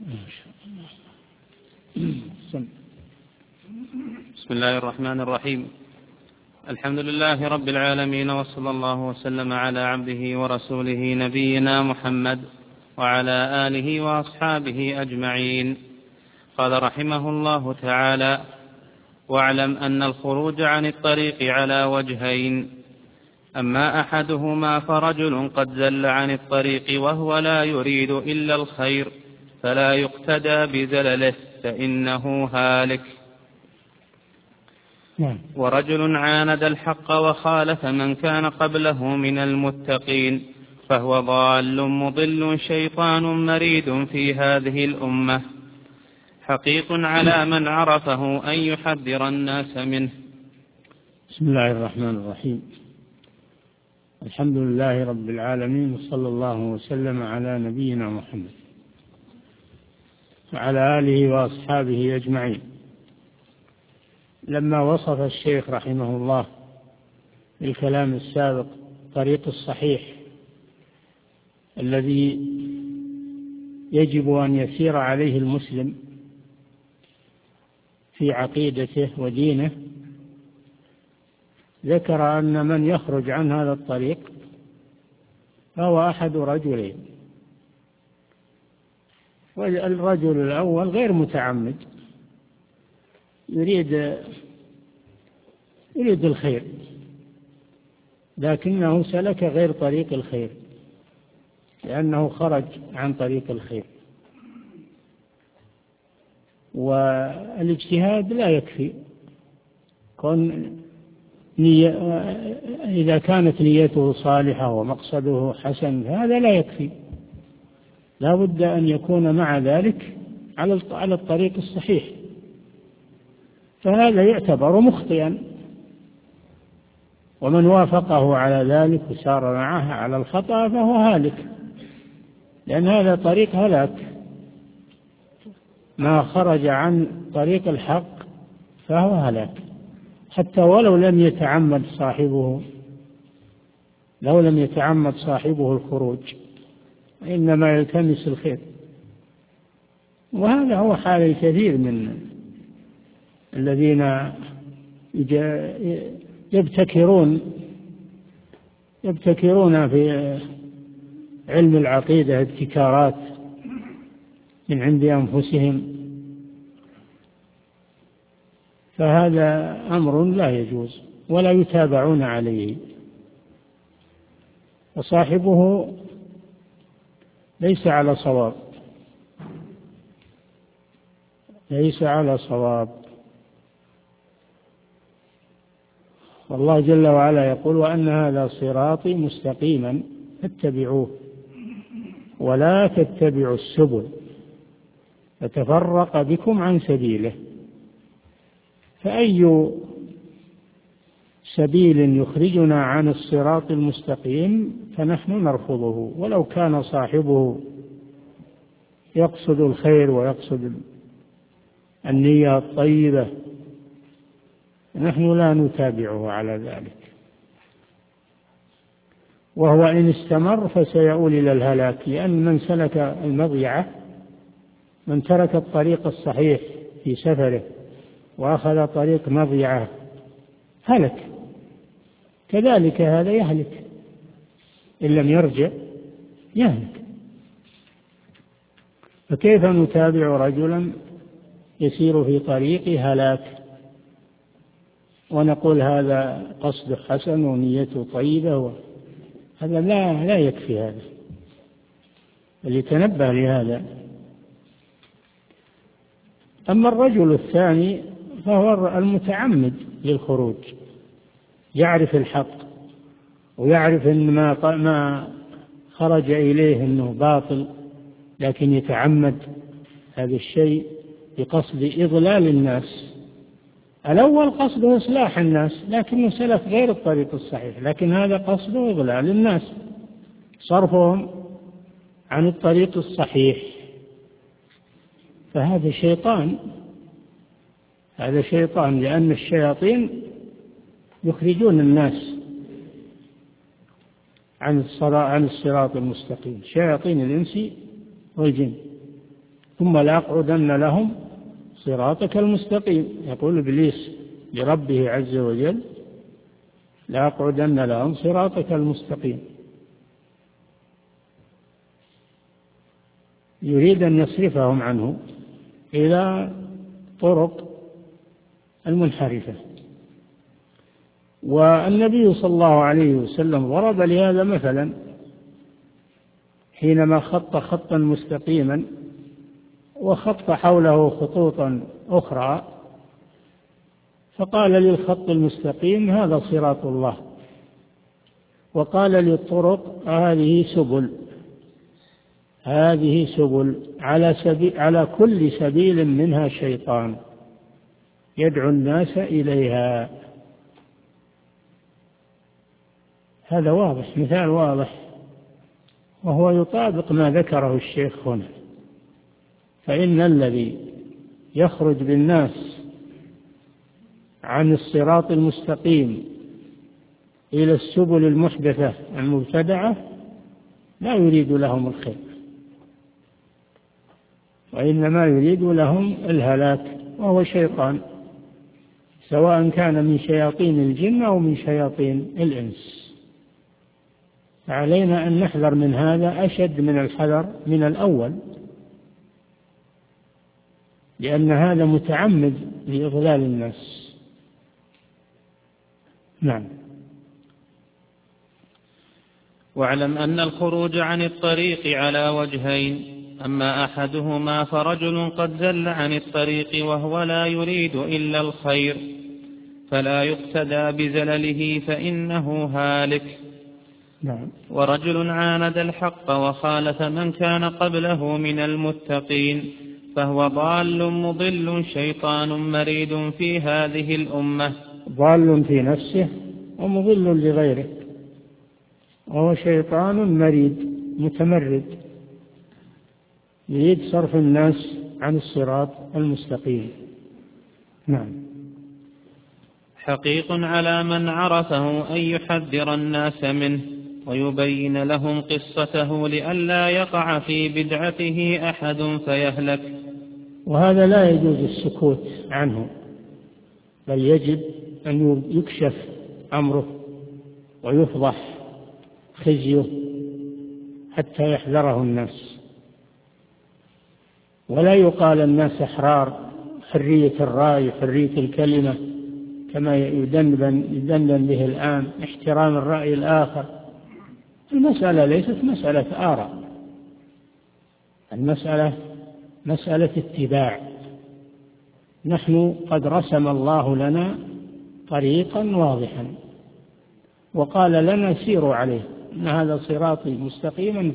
بسم الله الرحمن الرحيم. الحمد لله رب العالمين، وصلى الله وسلم على عبده ورسوله نبينا محمد وعلى آله وأصحابه أجمعين. قال رحمه الله تعالى: واعلم أن الخروج عن الطريق على وجهين: أما أحدهما فرجل قد زل عن الطريق وهو لا يريد إلا الخير فلا يقتدى بزلله فإنه هالك، ورجل عاند الحق وخالف من كان قبله من المتقين فهو ضال مضل شيطان مريد في هذه الأمة، حقيق على من عرفه أن يحذر الناس منه. بسم الله الرحمن الرحيم. الحمد لله رب العالمين، وصلى الله وسلم على نبينا محمد وعلى آله وأصحابه أجمعين. لما وصف الشيخ رحمه الله الكلام السابق طريق الصحيح الذي يجب أن يسير عليه المسلم في عقيدته ودينه، ذكر أن من يخرج عن هذا الطريق فهو أحد رجلين: والرجل الأول غير متعمد، يريد الخير لكنه سلك غير طريق الخير لأنه خرج عن طريق الخير. والاجتهاد لا يكفي، إذا كانت نيته صالحة ومقصده حسن هذا لا يكفي، لا بد أن يكون مع ذلك على الطريق الصحيح، فهذا يعتبر مخطئا، ومن وافقه على ذلك وسار معه على الخطأ فهو هالك، لأن هذا طريق هلاك. ما خرج عن طريق الحق فهو هلاك، حتى ولو لم يتعمد صاحبه الخروج، إنما يلتمس الخير. وهذا هو حال الكثير من الذين يبتكرون في علم العقيدة ابتكارات من عند أنفسهم، فهذا أمر لا يجوز ولا يتابعون عليه، وصاحبه ليس على صواب. والله جل وعلا يقول: وأن هذا صراطي مستقيما فاتبعوه ولا تتبعوا السبل فتفرق بكم عن سبيله. فأي سبيل يخرجنا عن الصراط المستقيم فنحن نرفضه، ولو كان صاحبه يقصد الخير ويقصد النية الطيبة نحن لا نتابعه على ذلك، وهو إن استمر فسيؤول إلى الهلاك، لأن من سلك المضيعة، من ترك الطريق الصحيح في سفره وأخذ طريق مضيعة هلك، كذلك هذا يهلك إن لم يرجع يهلك. فكيف نتابع رجلا يسير في طريق هلاك ونقول هذا قصد حسن ونيته طيبة؟ هذا لا يكفي، هذا فليتنبه لهذا. أما الرجل الثاني فهو المتعمد للخروج، يعرف الحق ويعرف أن ما خرج إليه أنه باطل، لكن يتعمد هذا الشيء بقصد إضلال الناس. الأول قصده إصلاح الناس لكنه سلك غير الطريق الصحيح، لكن هذا قصده إضلال الناس، صرفهم عن الطريق الصحيح، فهذا شيطان، لأن الشياطين يخرجون الناس عن الصراط المستقيم، شياطين الإنس والجن. ثم لأقعدن لهم صراطك المستقيم. يقول إبليس لربه عز وجل: لأقعدن لهم صراطك المستقيم. يريد أن يصرفهم عنه إلى طرق المنحرفة. والنبي صلى الله عليه وسلم ضرب لهذا مثلا حينما خط خطا مستقيما وخط حوله خطوطا أخرى، فقال للخط المستقيم: هذا صراط الله، وقال للطرق: هذه سبل على كل سبيل منها شيطان يدعو الناس إليها. هذا واضح، مثال واضح، وهو يطابق ما ذكره الشيخ هنا. فإن الذي يخرج بالناس عن الصراط المستقيم إلى السبل المحدثة المبتدعة لا يريد لهم الخير، وإنما يريد لهم الهلاك، وهو شيطان، سواء كان من شياطين الجن أو من شياطين الإنس. فعلينا أن نحذر من هذا أشد من الحذر من الأول، لأن هذا متعمد لإضلال الناس. نعم. واعلم أن الخروج عن الطريق على وجهين: أما أحدهما فرجل قد زل عن الطريق وهو لا يريد إلا الخير، فلا يقتدى بزلله فإنه هالك. نعم. ورجل عاند الحق وخالف من كان قبله من المتقين، فهو ضال مضل شيطان مريد في هذه الأمة. ضال في نفسه ومضل لغيره، وهو شيطان مريد متمرد يريد صرف الناس عن الصراط المستقيم. نعم. حقيق على من عرفه أن يحذر الناس منه ويبين لهم قصته لئلا يقع في بدعته أحد فيهلك. وهذا لا يجوز السكوت عنه، بل يجب أن يكشف أمره ويفضح خزيه حتى يحذره الناس، ولا يقال الناس أحرار، حرية الرأي، حرية الكلمة كما يدندن به الآن، احترام الرأي الآخر. المسألة ليست مسألة آراء، المسألة مسألة اتباع. نحن قد رسم الله لنا طريقا واضحا وقال لنا سيروا عليه، إن هذا صراطي مستقيما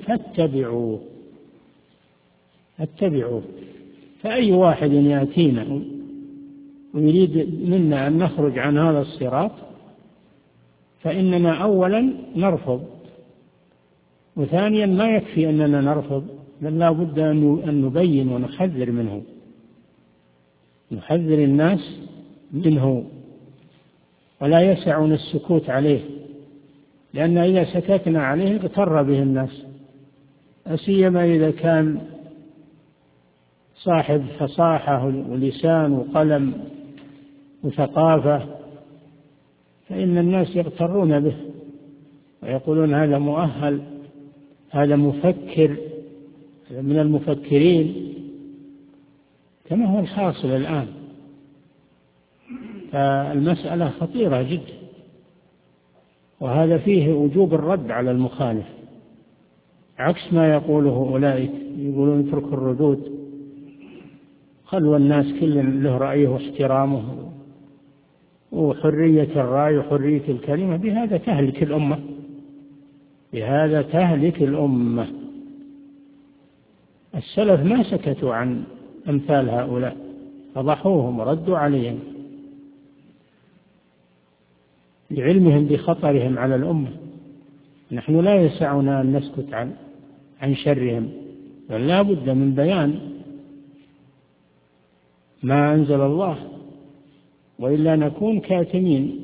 فاتبعوه. فأي واحد يأتينا ويريد منا أن نخرج عن هذا الصراط فإننا أولا نرفض، وثانيا ما يكفي أننا نرفض، بل لا بد أن نبين ونحذر منه، نحذر الناس منه، ولا يسعنا السكوت عليه، لأن إذا سكتنا عليه اغتر به الناس، سيما إذا كان صاحب فصاحة ولسان وقلم وثقافة، فإن الناس يغترون به ويقولون هذا مؤهل، هذا مفكر، هذا من المفكرين، كما هو الحاصل الآن. فالمسألة خطيرة جدا، وهذا فيه وجوب الرد على المخالف، عكس ما يقوله أولئك يقولون اتركوا الردود، خلوا الناس كل له رأيه واحترامه وحرية الرأي وحرية الكلمة. بهذا تهلك الأمة، بهذا تهلك الأمة. السلف ما سكتوا عن أمثال هؤلاء، فضحوهم وردوا عليهم لعلمهم بخطرهم على الأمة. نحن لا يسعنا أن نسكت عن شرهم، بل لا بد من بيان ما أنزل الله، وإلا نكون كاتمين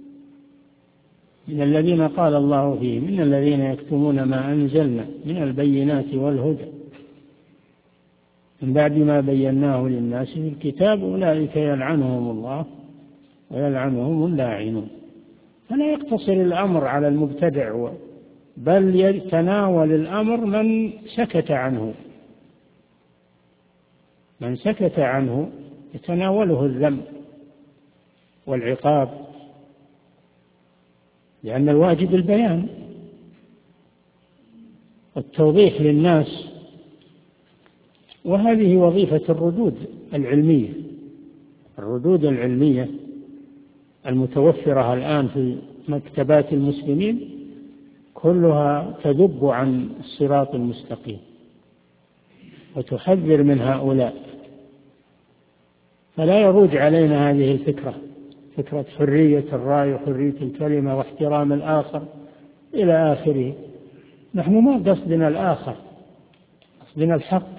من الذين قال الله فيه من الذين يكتمون ما أنزلنا من البينات والهدى. من بعد ما بيناه للناس في الكتاب أولئك يلعنهم الله ويلعنهم اللاعنون. فلا يقتصر الأمر على المبتدع، بل يتناول الأمر من سكت عنه. من سكت عنه يتناوله الذم والعقاب، لأن الواجب البيان والتوضيح للناس، وهذه وظيفة الردود العلمية. الردود العلمية المتوفرة الآن في مكتبات المسلمين كلها تذب عن الصراط المستقيم وتحذر من هؤلاء. فلا يروج علينا هذه الفكرة، فكرة حرية الرأي وحرية الكلمة واحترام الآخر إلى آخره. نحن ما قصدنا الآخر، قصدنا الحق،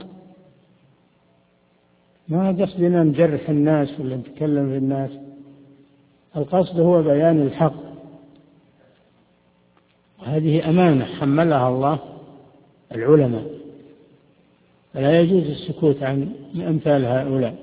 ما قصدنا نجرح الناس ولا نتكلم في الناس. القصد هو بيان الحق، وهذه أمانة حملها الله العلماء، فلا يجوز السكوت عن أمثال هؤلاء.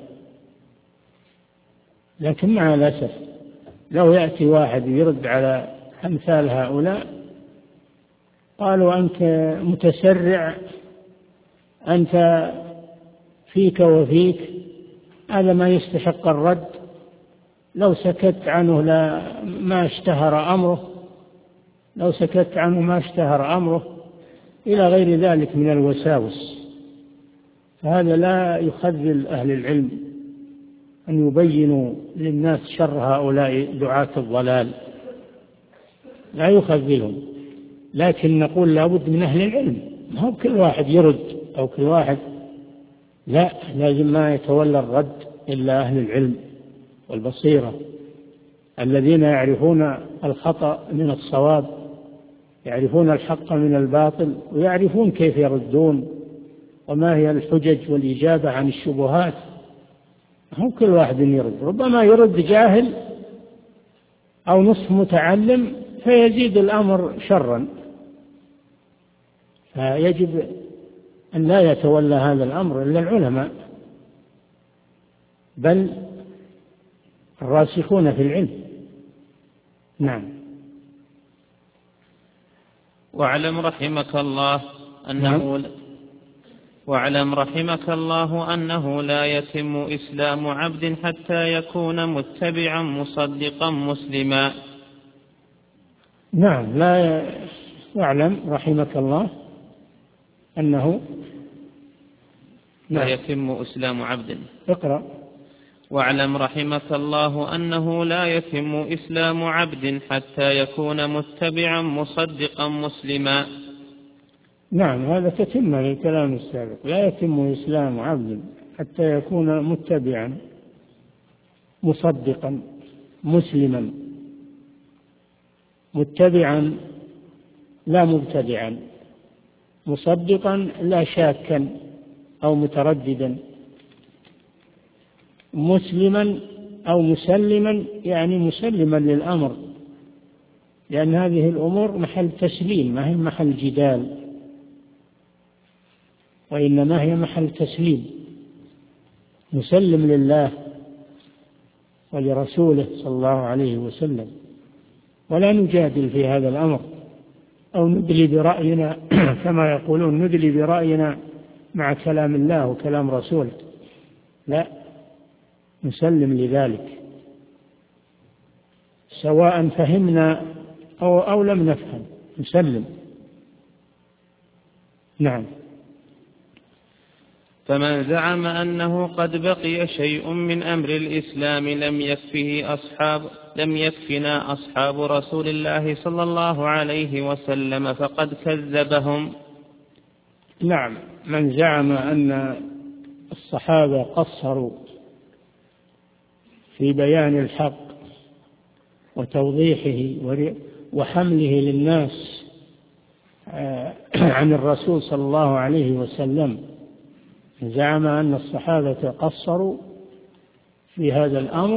لكن مع الأسف لو يأتي واحد يرد على أمثال هؤلاء قالوا أنت متسرع، أنت فيك وفيك، هذا ما يستحق الرد، لو سكت عنه ما اشتهر أمره، لو سكت عنه ما اشتهر أمره، إلى غير ذلك من الوساوس. فهذا لا يخذل أهل العلم أن يبينوا للناس شر هؤلاء دعاة الضلال، لا يخذلهم. لكن نقول لابد من أهل العلم، ما هو كل واحد يرد أو كل واحد، لا، لازم ما يتولى الرد إلا أهل العلم والبصيرة الذين يعرفون الخطأ من الصواب، يعرفون الحق من الباطل، ويعرفون كيف يردون وما هي الحجج والإجابة عن الشبهات. هم كل واحد يرد، ربما يرد جاهل أو نصف متعلم فيزيد الأمر شرا. فيجب أن لا يتولى هذا الأمر إلا العلماء، بل الراسخون في العلم. نعم. واعلم رحمك الله أنه لا يتم إسلام عبد حتى يكون متبعا مصدقا مسلما. نعم. واعلم رحمك الله أنه لا يتم إسلام عبد. اقرأ. واعلم رحمك الله أنه لا يتم إسلام عبد حتى يكون متبعا مصدقا مسلما. نعم، هذا تتم للكلام السابق. لا يتم إسلام عبد حتى يكون متبعا مصدقا مسلما. متبعا لا مبتدعا، مصدقا لا شاكا أو مترددا، مسلما أو مسلما يعني مسلما للأمر، لأن هذه الأمور محل تسليم، ما هي محل جدال، وإنما هي محل تسليم. مسلم لله ولرسوله صلى الله عليه وسلم، ولا نجادل في هذا الأمر أو ندلي برأينا كما يقولون، ندلي برأينا مع كلام الله وكلام رسوله، لا، نسلم لذلك سواء فهمنا أو لم نفهم، نسلم. نعم. فمن زعم أنه قد بقي شيء من أمر الإسلام لم يكفنا أصحاب رسول الله صلى الله عليه وسلم فقد كذبهم. نعم. من زعم أن الصحابة قصروا في بيان الحق وتوضيحه وحمله للناس عن الرسول صلى الله عليه وسلم، زعم أن الصحابة قصروا في هذا الأمر،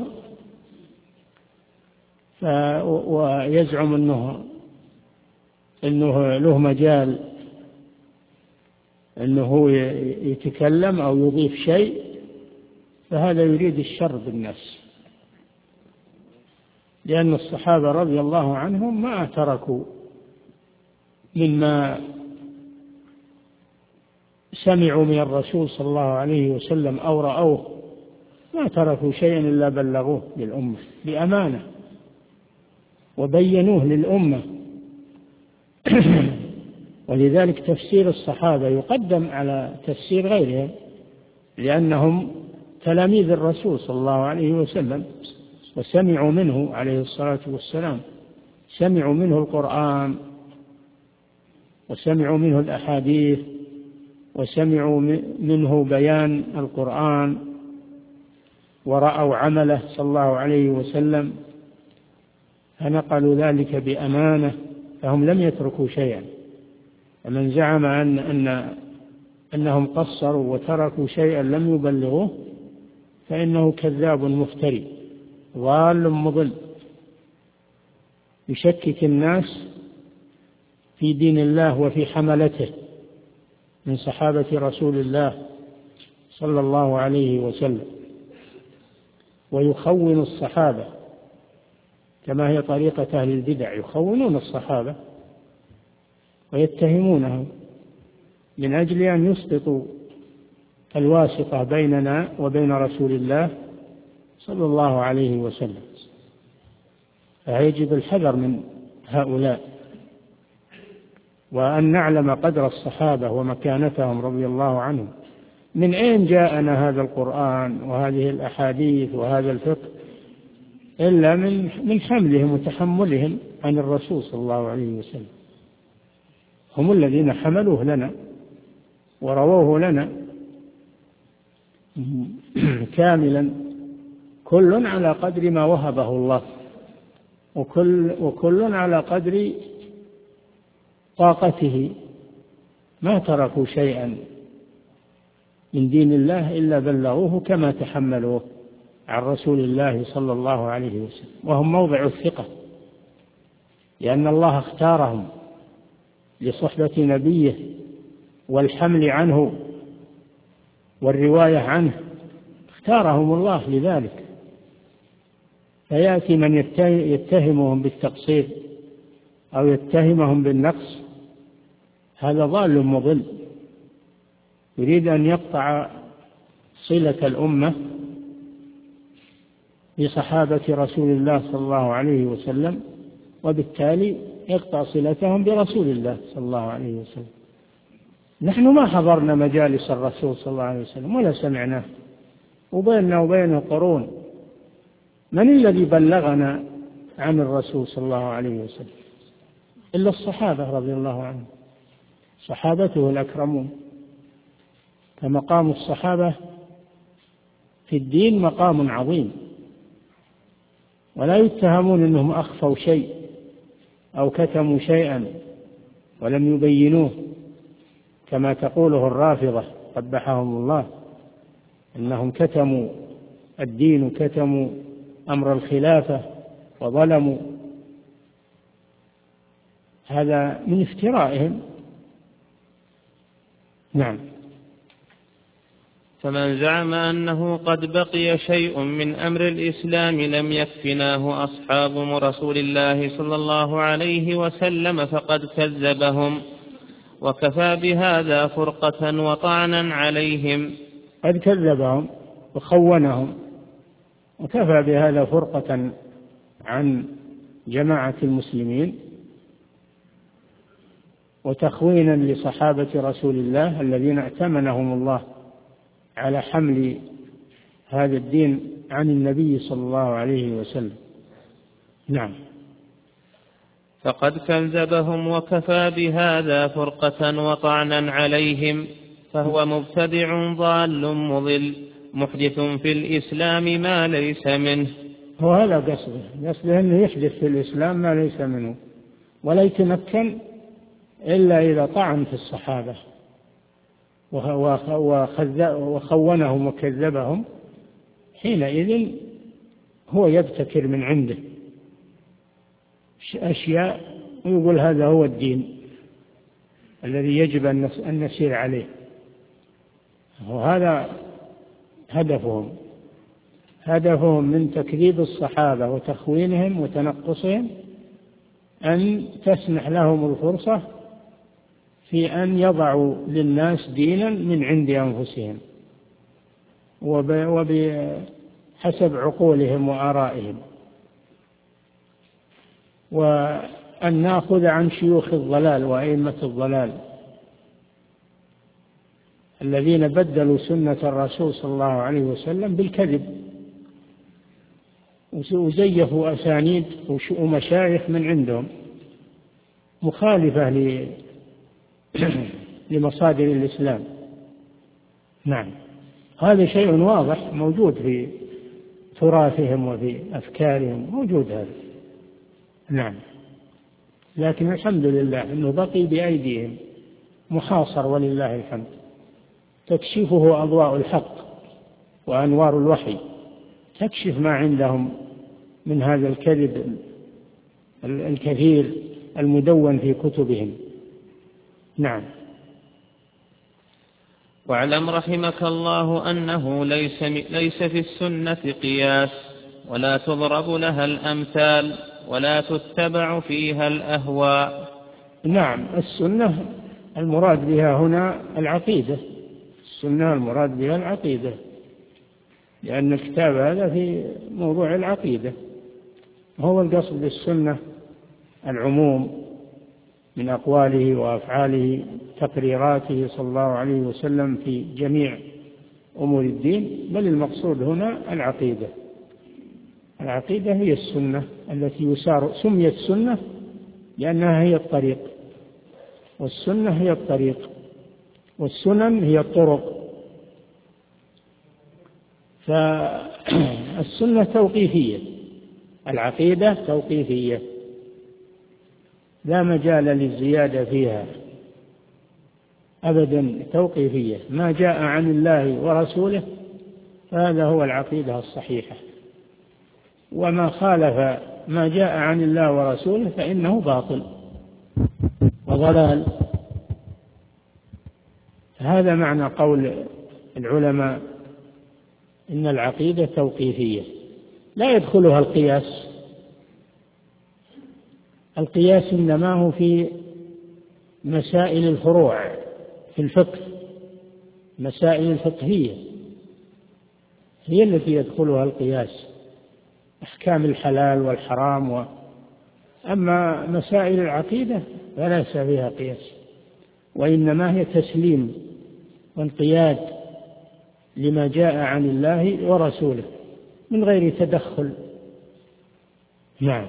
ويزعم أنه له مجال أنه هو يتكلم أو يضيف شيء، فهذا يريد الشر بالناس، لأن الصحابة رضي الله عنهم ما تركوا مما سمعوا من الرسول صلى الله عليه وسلم أو رأوه، ما تركوا شيئا إلا بلغوه للأمة بأمانة وبينوه للأمة. ولذلك تفسير الصحابة يقدم على تفسير غيرهم، لأنهم تلاميذ الرسول صلى الله عليه وسلم وسمعوا منه عليه الصلاة والسلام، سمعوا منه القرآن وسمعوا منه الأحاديث وسمعوا منه بيان القرآن ورأوا عمله صلى الله عليه وسلم، فنقلوا ذلك بأمانة، فهم لم يتركوا شيئا. ومن زعم أنهم قصروا وتركوا شيئا لم يبلغوه فإنه كذاب مفتري ضال مضل، يشكك الناس في دين الله وفي حملته من صحابة رسول الله صلى الله عليه وسلم، ويخون الصحابة كما هي طريقة أهل البدع، يخونون الصحابة ويتهمونهم من أجل أن يسقطوا الواسطة بيننا وبين رسول الله صلى الله عليه وسلم. فيجب الحذر من هؤلاء، وأن نعلم قدر الصحابة ومكانتهم رضي الله عنهم. من أين جاءنا هذا القرآن وهذه الأحاديث وهذا الفقه إلا من حملهم وتحملهم عن الرسول صلى الله عليه وسلم، هم الذين حملوه لنا ورووه لنا كاملا، كل على قدر ما وهبه الله، وكل على قدر طاقته، ما تركوا شيئا من دين الله إلا بلغوه كما تحملوه عن رسول الله صلى الله عليه وسلم، وهم موضع الثقة، لأن الله اختارهم لصحبة نبيه والحمل عنه والرواية عنه، اختارهم الله لذلك. فيأتي من يتهمهم بالتقصير أو يتهمهم بالنقص، هذا ضال مضل، يريد أن يقطع صلة الأمة بصحابة رسول الله صلى الله عليه وسلم، وبالتالي يقطع صلتهم برسول الله صلى الله عليه وسلم. نحن ما حضرنا مجالس الرسول صلى الله عليه وسلم ولا سمعناه، وبيننا وبينه قرون. من الذي بلغنا عن الرسول صلى الله عليه وسلم إلا الصحابة رضي الله عنهم، صحابته الأكرمون. فمقام الصحابة في الدين مقام عظيم، ولا يتهمون أنهم أخفوا شيء أو كتموا شيئا ولم يبينوه كما تقوله الرافضة قبحهم الله، أنهم كتموا الدين وكتموا أمر الخلافة وظلموا، هذا من افترائهم. نعم. فمن زعم أنه قد بقي شيء من أمر الإسلام لم يكفناه أصحاب رسول الله صلى الله عليه وسلم فقد كذبهم، وكفى بهذا فرقة وطعنا عليهم. قد كذبهم وخونهم، وكفى بهذا فرقة عن جماعة المسلمين وتخوينا لصحابة رسول الله الذين ائتمنهم الله على حمل هذا الدين عن النبي صلى الله عليه وسلم. نعم. فقد كذبهم وكفى بهذا فرقة وطعنا عليهم، فهو مبتدع ضال مضل محدث في الإسلام ما ليس منه. هو هذا قصده أنه يحدث في الإسلام ما ليس منه، ولا يتمكن إلا إذا طعن في الصحابة وخونهم وكذبهم، حينئذ هو يبتكر من عنده أشياء ويقول هذا هو الدين الذي يجب أن نسير عليه. وهذا هدفهم من تكذيب الصحابة وتخوينهم وتنقصهم أن تسنح لهم الفرصة في أن يضعوا للناس دينا من عند أنفسهم وبحسب عقولهم وآرائهم، وأن نأخذ عن شيوخ الضلال وأئمة الضلال الذين بدلوا سنة الرسول صلى الله عليه وسلم بالكذب وزيفوا أسانيد ومشايخ من عندهم مخالفة لمصادر الإسلام. نعم، هذا شيء واضح موجود في تراثهم وفي أفكارهم، موجود هذا. نعم، لكن الحمد لله أنه بقي بأيديهم محاصر ولله الحمد، تكشفه أضواء الحق وأنوار الوحي، تكشف ما عندهم من هذا الكذب الكثير المدون في كتبهم. نعم. واعلم رحمك الله أنه ليس في السنة قياس ولا تضرب لها الأمثال ولا تتبع فيها الأهواء. نعم، السنة المراد بها هنا العقيدة، السنة المراد بها العقيدة، لأن الكتاب هذا في موضوع العقيدة. هو القصد بالسنة العموم من أقواله وأفعاله، تقريراته صلى الله عليه وسلم في جميع أمور الدين، بل المقصود هنا العقيدة. العقيدة هي السنة التي يسار، سميت سنة لأنها هي الطريق، والسنة هي الطريق، والسنن هي الطرق. فالسنة توقيفية، العقيدة توقيفية، لا مجال للزيادة فيها أبدا، توقيفية. ما جاء عن الله ورسوله فهذا هو العقيدة الصحيحة، وما خالف ما جاء عن الله ورسوله فإنه باطل وضلال. هذا معنى قول العلماء إن العقيدة توقيفية، لا يدخلها القياس. القياس إنما هو في مسائل الفروع في الفقه، مسائل الفقهية هي التي يدخلها القياس، أحكام الحلال والحرام أما مسائل العقيدة فليس فيها قياس، وإنما هي تسليم وانقياد لما جاء عن الله ورسوله من غير تدخل. نعم.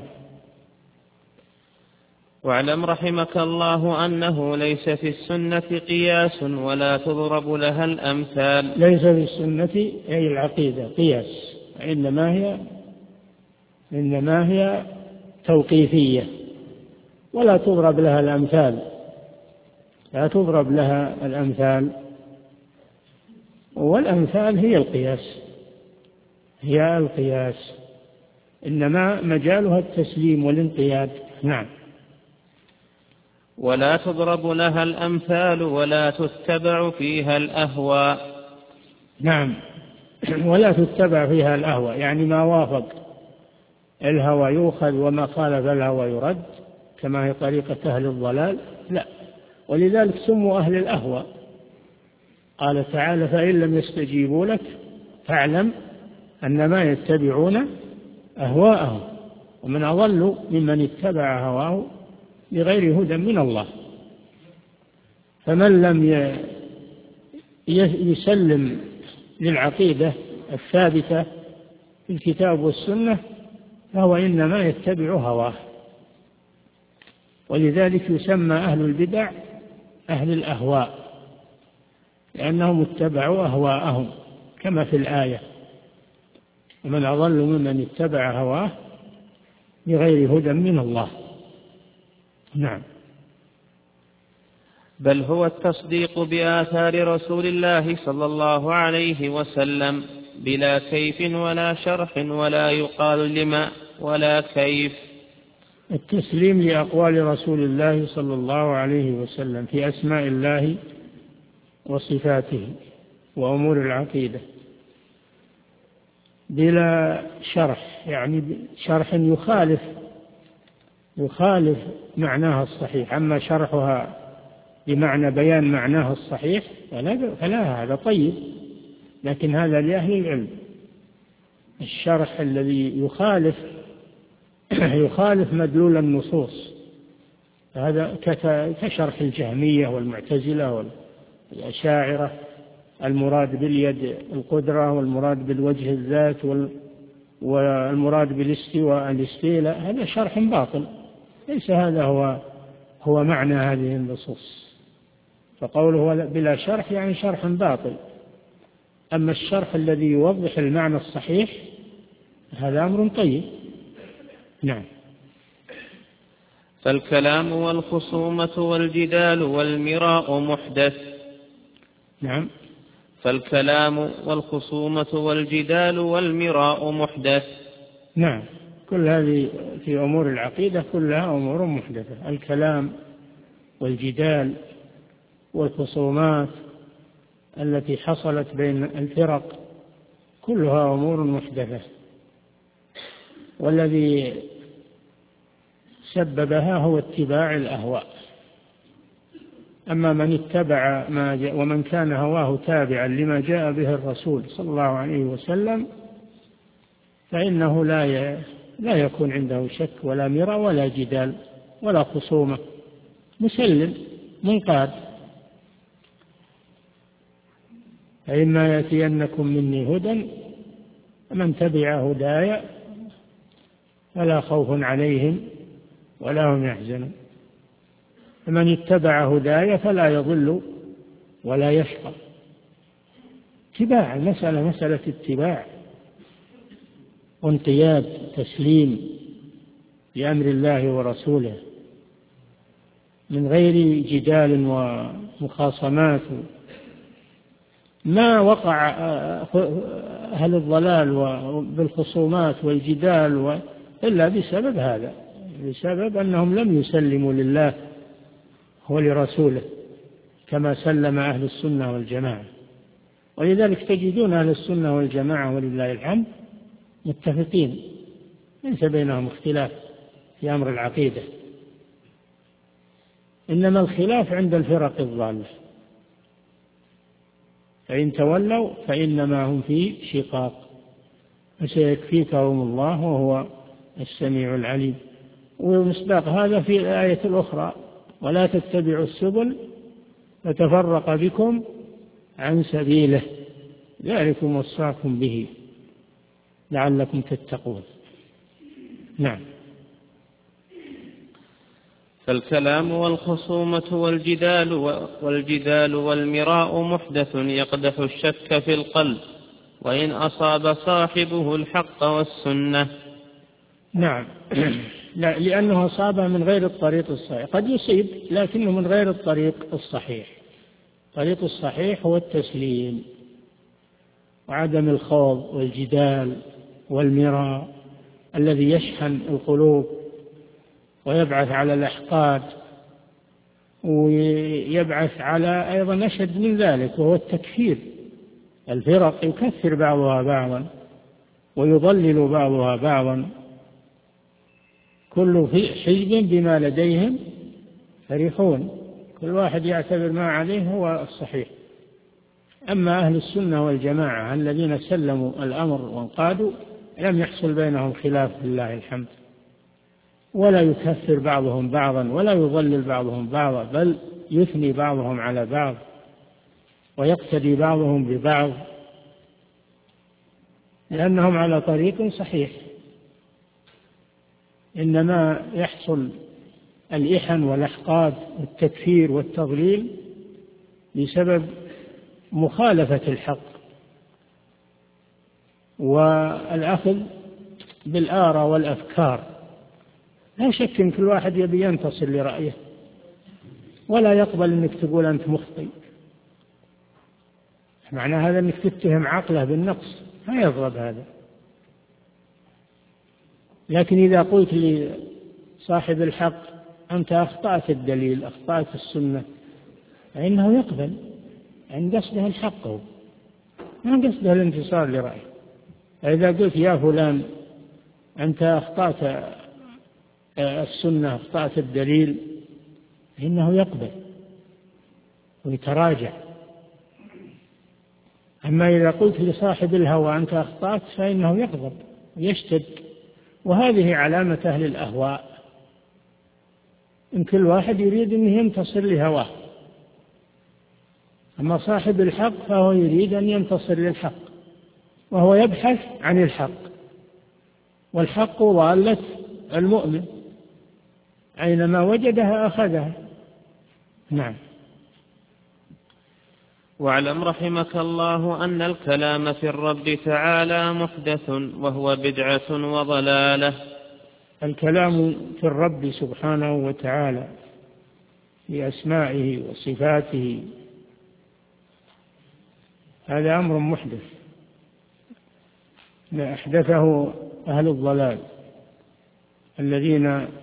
واعلم رحمك الله أنه ليس في السنة قياس ولا تضرب لها الأمثال. ليس في السنة أي العقيدة قياس، إنما هي توقيفية ولا تضرب لها الأمثال، لا تضرب لها الأمثال، والأمثال هي القياس، إنما مجالها التسليم والانقياد. نعم. ولا تضرب لها الأمثال ولا تتبع فيها الأهواء. نعم، ولا تتبع فيها الأهواء، يعني ما وافق الهوى يؤخذ وما خالف الهوى يرد، كما هي طريقة أهل الضلال، لا. ولذلك سموا أهل الأهواء. قال تعالى: فإن لم يستجيبوا لك فاعلم أنما يتبعون أهواءهم ومن أضل ممن اتبع هواه بغير هدى من الله. فمن لم يسلم للعقيدة الثابتة في الكتاب والسنة فهو إنما يتبع هواه. ولذلك يسمى أهل البدع أهل الأهواء، لأنهم اتبعوا أهواءهم كما في الآية: ومن أضل ممن اتبع هواه بغير هدى من الله. نعم. بل هو التصديق بآثار رسول الله صلى الله عليه وسلم بلا كيف ولا شرح ولا يقال لما ولا كيف. التسليم لأقوال رسول الله صلى الله عليه وسلم في أسماء الله وصفاته وأمور العقيدة بلا شرح، يعني شرح يخالف معناها الصحيح. أما شرحها بمعنى بيان معناها الصحيح فلا، هذا طيب، لكن هذا لأهل العلم. الشرح الذي يخالف مدلول النصوص، هذا كشرح الجهمية والمعتزلة والأشاعرة، المراد باليد القدرة، والمراد بالوجه الذات، والمراد بالاستواء الاستيلاء، هذا شرح باطل، ليس هذا هو معنى هذه النصوص. فقوله بلا شرح يعني شرح باطل. أما الشرح الذي يوضح المعنى الصحيح هذا أمر طيب. نعم. فالكلام والخصومة والجدال والمراء محدث. نعم. فالكلام والخصومة والجدال والمراء محدث. نعم، كل هذه في أمور العقيدة كلها أمور محدثة. الكلام والجدال والخصومات التي حصلت بين الفرق كلها أمور محدثة، والذي سببها هو اتباع الأهواء. أما من اتبع ومن كان هواه تابعا لما جاء به الرسول صلى الله عليه وسلم فإنه لا يكون عنده شك ولا مراء ولا جدال ولا خصومة، مسلم منقاد. فإما يأتينكم مني هدى فمن تبع هداي فلا خوف عليهم ولا هم يحزنون. فمن اتبع هداي فلا يضل ولا يشقى. اتباع، المسألة مسألة اتباع وانقياد، تسليم لأمر الله ورسوله من غير جدال ومخاصمات. ما وقع أهل الضلال بالخصومات والجدال إلا بسبب هذا، بسبب أنهم لم يسلموا لله ولرسوله كما سلم أهل السنة والجماعة. ولذلك تجدون أهل السنة والجماعة ولله الحمد متفقين، ليس بينهم اختلاف في أمر العقيدة، إنما الخلاف عند الفرق الضالة. فإن تولوا فإنما هم في شقاق، فسيكفيكهم الله وهو السميع العليم. ومصداق هذا في الآية الأخرى: ولا تتبعوا السبل فتفرق بكم عن سبيله ذلكم وصاكم به لعلكم تتقون. نعم. فالكلام والخصومة والجدال والمراء محدث يقدح الشك في القلب وإن أصاب صاحبه الحق والسنة. نعم، لا، لأنه أصاب من غير الطريق الصحيح. قد يصيب لكنه من غير الطريق الصحيح. الطريق الصحيح هو التسليم وعدم الخوض والجدال والمراء الذي يشحن القلوب ويبعث على الأحقاد، ويبعث على أيضا أشد من ذلك وهو التكفير. الفرق يكفر بعضها بعضا ويضلل بعضها بعضا، كل حزب بما لديهم فرحون، كل واحد يعتبر ما عليه هو الصحيح. أما أهل السنة والجماعة الذين سلموا الأمر وانقادوا لم يحصل بينهم خلاف لله الحمد، ولا يكفر بعضهم بعضا ولا يضلل بعضهم بعضا، بل يثني بعضهم على بعض ويقتدي بعضهم ببعض لأنهم على طريق صحيح. إنما يحصل الإحن والأحقاد والتكفير والتضليل بسبب مخالفة الحق والأخذ بالآراء والأفكار. لا شك إن كل واحد يبي ينتصر لرأيه ولا يقبل أنك تقول أنت مخطئ. معنى هذا أنك تتهم عقله بالنقص، ما يضرب هذا. لكن إذا قلت لصاحب الحق أنت أخطأت الدليل، أخطأت السنة، فإنه يقبل عند قصده الحق ما قصده الانتصار لرأيه. إذا قلت يا فلان أنت أخطأت السنة، أخطأت الدليل، فإنه يقبل ويتراجع. أما إذا قلت لصاحب الهوى أنت أخطأت فإنه يغضب ويشتد، وهذه علامة أهل الأهواء، إن كل واحد يريد أن ينتصر لهواه. أما صاحب الحق فهو يريد أن ينتصر للحق، وهو يبحث عن الحق، والحق ضالة المؤمن، أينما وجدها أخذها. نعم. واعلم رحمك الله أن الكلام في الرب تعالى محدث وهو بدعة وضلالة. الكلام في الرب سبحانه وتعالى في أسمائه وصفاته هذا أمر محدث، أحدثه أهل الضلال الذين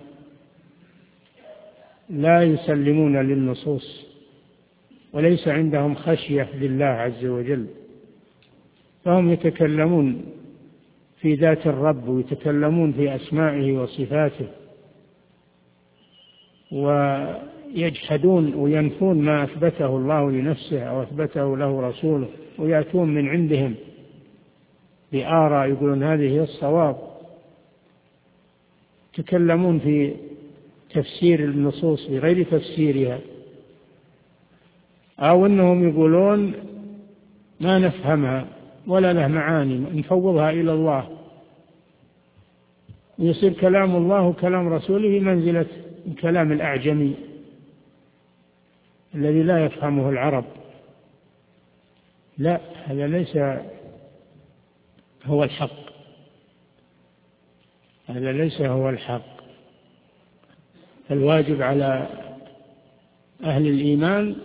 لا يسلمون للنصوص وليس عندهم خشية لله عز وجل، فهم يتكلمون في ذات الرب ويتكلمون في أسمائه وصفاته، ويجحدون وينفون ما أثبته الله لنفسه أو أثبته له رسوله، ويأتون من عندهم بآراء يقولون هذه هي الصواب. يتكلمون في تفسير النصوص بغير تفسيرها، أو أنهم يقولون ما نفهمها ولا له معاني، نفوضها إلى الله، ويصير كلام الله وكلام رسوله منزلة كلام الأعجمي الذي لا يفهمه العرب. لا، هذا ليس هو الحق، هذا ليس هو الحق. الواجب على أهل الإيمان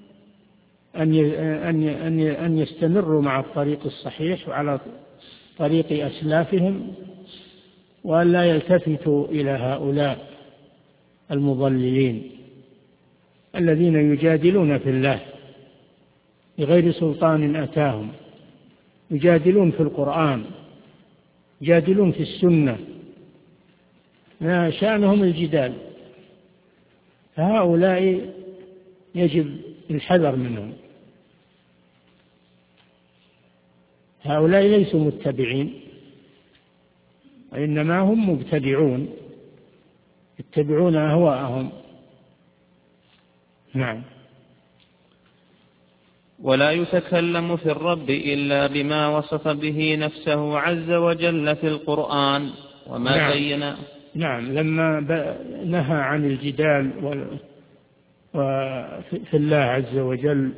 أن يستمروا مع الطريق الصحيح وعلى طريق أسلافهم، وأن لا يلتفتوا إلى هؤلاء المضللين الذين يجادلون في الله بغير سلطان أتاهم، يجادلون في القرآن، يجادلون في السنة، ما شأنهم الجدال. فهؤلاء يجب الحذر منهم. هؤلاء ليسوا متبعين، وإنما هم مبتدعون يتبعون أهواءهم. نعم. ولا يتكلم في الرب إلا بما وصف به نفسه عز وجل في القرآن وما بين. نعم، لما نهى عن الجدال في الله عز وجل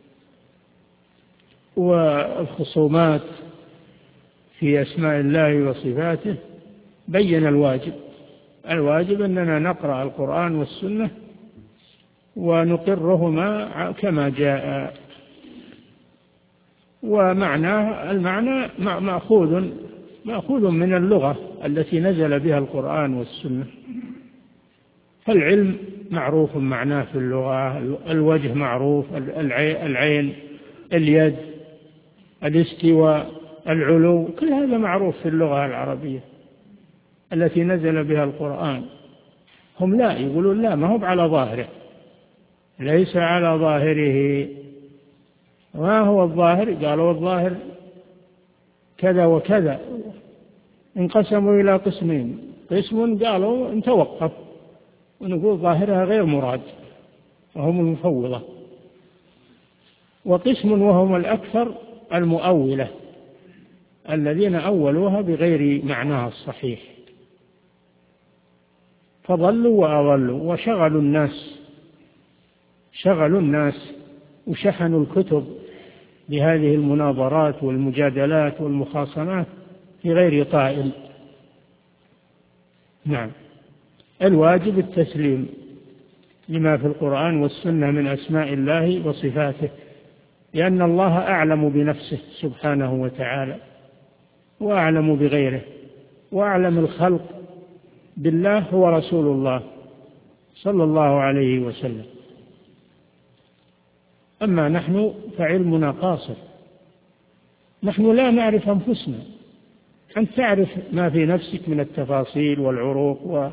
والخصومات في أسماء الله وصفاته، بين الواجب أننا نقرأ القرآن والسنة ونقرهما كما جاء، المعنى مأخوذ من اللغة التي نزل بها القرآن والسنة. فالعلم معروف معناه في اللغة، الوجه معروف، العين، اليد، الاستواء، العلو، كل هذا معروف في اللغة العربية التي نزل بها القرآن. هم لا يقولون لا، ما هو على ظاهره، ليس على ظاهره. ما هو الظاهر؟ قالوا الظاهر كذا وكذا، انقسموا إلى قسمين، قسم قالوا نتوقف ونقول ظاهرها غير مراد وهم المفوضة، وقسم وهم الأكثر المؤولة الذين أولوها بغير معناها الصحيح، فضلوا وأضلوا وشغلوا الناس وشحنوا الكتب بهذه المناظرات والمجادلات والمخاصمات في غير طائل. نعم. الواجب التسليم لما في القرآن والسنة من أسماء الله وصفاته، لأن الله أعلم بنفسه سبحانه وتعالى وأعلم بغيره، وأعلم الخلق بالله هو رسول الله صلى الله عليه وسلم. أما نحن فعلمنا قاصر، نحن لا نعرف أنفسنا. أنت تعرف ما في نفسك من التفاصيل والعروق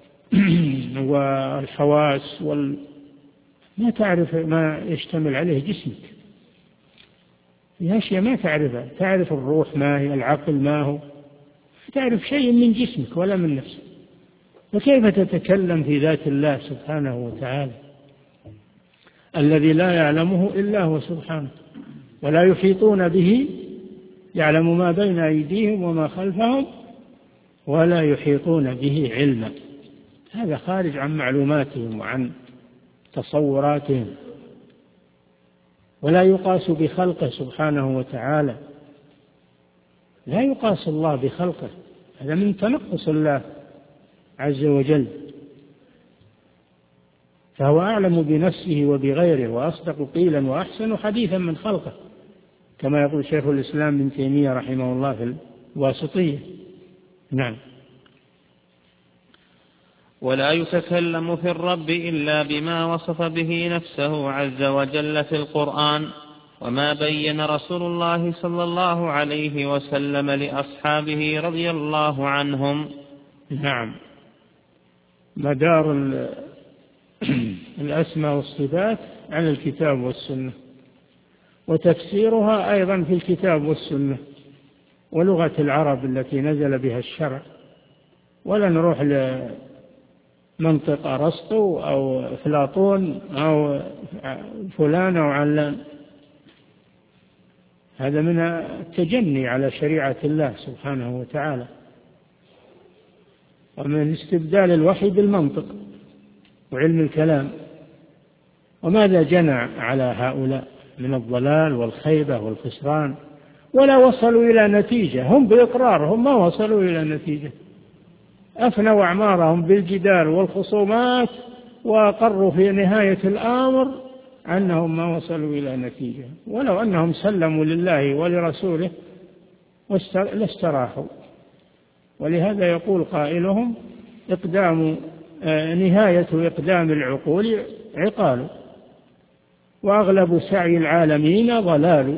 والحواس ما تعرف ما يشتمل عليه جسمك. في أشياء ما تعرفها، تعرف الروح ما هي، العقل ما هو، تعرف شيء من جسمك ولا من نفسك، فكيف تتكلم في ذات الله سبحانه وتعالى الذي لا يعلمه إلا هو سبحانه، ولا يحيطون به، يعلم ما بين أيديهم وما خلفهم ولا يحيطون به علما. هذا خارج عن معلوماتهم وعن تصوراتهم، ولا يقاس بخلقه سبحانه وتعالى، لا يقاس الله بخلقه، هذا من تنقص الله عز وجل، فهو أعلم بنفسه وبغيره وأصدق قيلا وأحسن حديثا من خلقه، كما يقول شيخ الإسلام ابن تيمية رحمه الله في الواسطية. نعم. ولا يتكلم في الرب إلا بما وصف به نفسه عز وجل في القرآن، وما بين رسول الله صلى الله عليه وسلم لأصحابه رضي الله عنهم. نعم. مدار الأسماء والصفات على الكتاب والسنة، وتفسيرها أيضا في الكتاب والسنة ولغة العرب التي نزل بها الشرع، ولا نروح لمنطق أرسطو أو أفلاطون أو فلان أو علان، هذا من التجني على شريعة الله سبحانه وتعالى، ومن استبدال الوحي بالمنطق وعلم الكلام. وماذا جنى على هؤلاء من الضلال والخيبة والخسران؟ ولا وصلوا إلى نتيجة، هم بإقرارهم ما وصلوا إلى نتيجة، أفنوا أعمارهم بالجدال والخصومات، وأقروا في نهاية الأمر أنهم ما وصلوا إلى نتيجة، ولو أنهم سلموا لله ولرسوله لاستراحوا. ولهذا يقول قائلهم: نهاية إقدام العقول عقال، وأغلب سعي العالمين ضلال،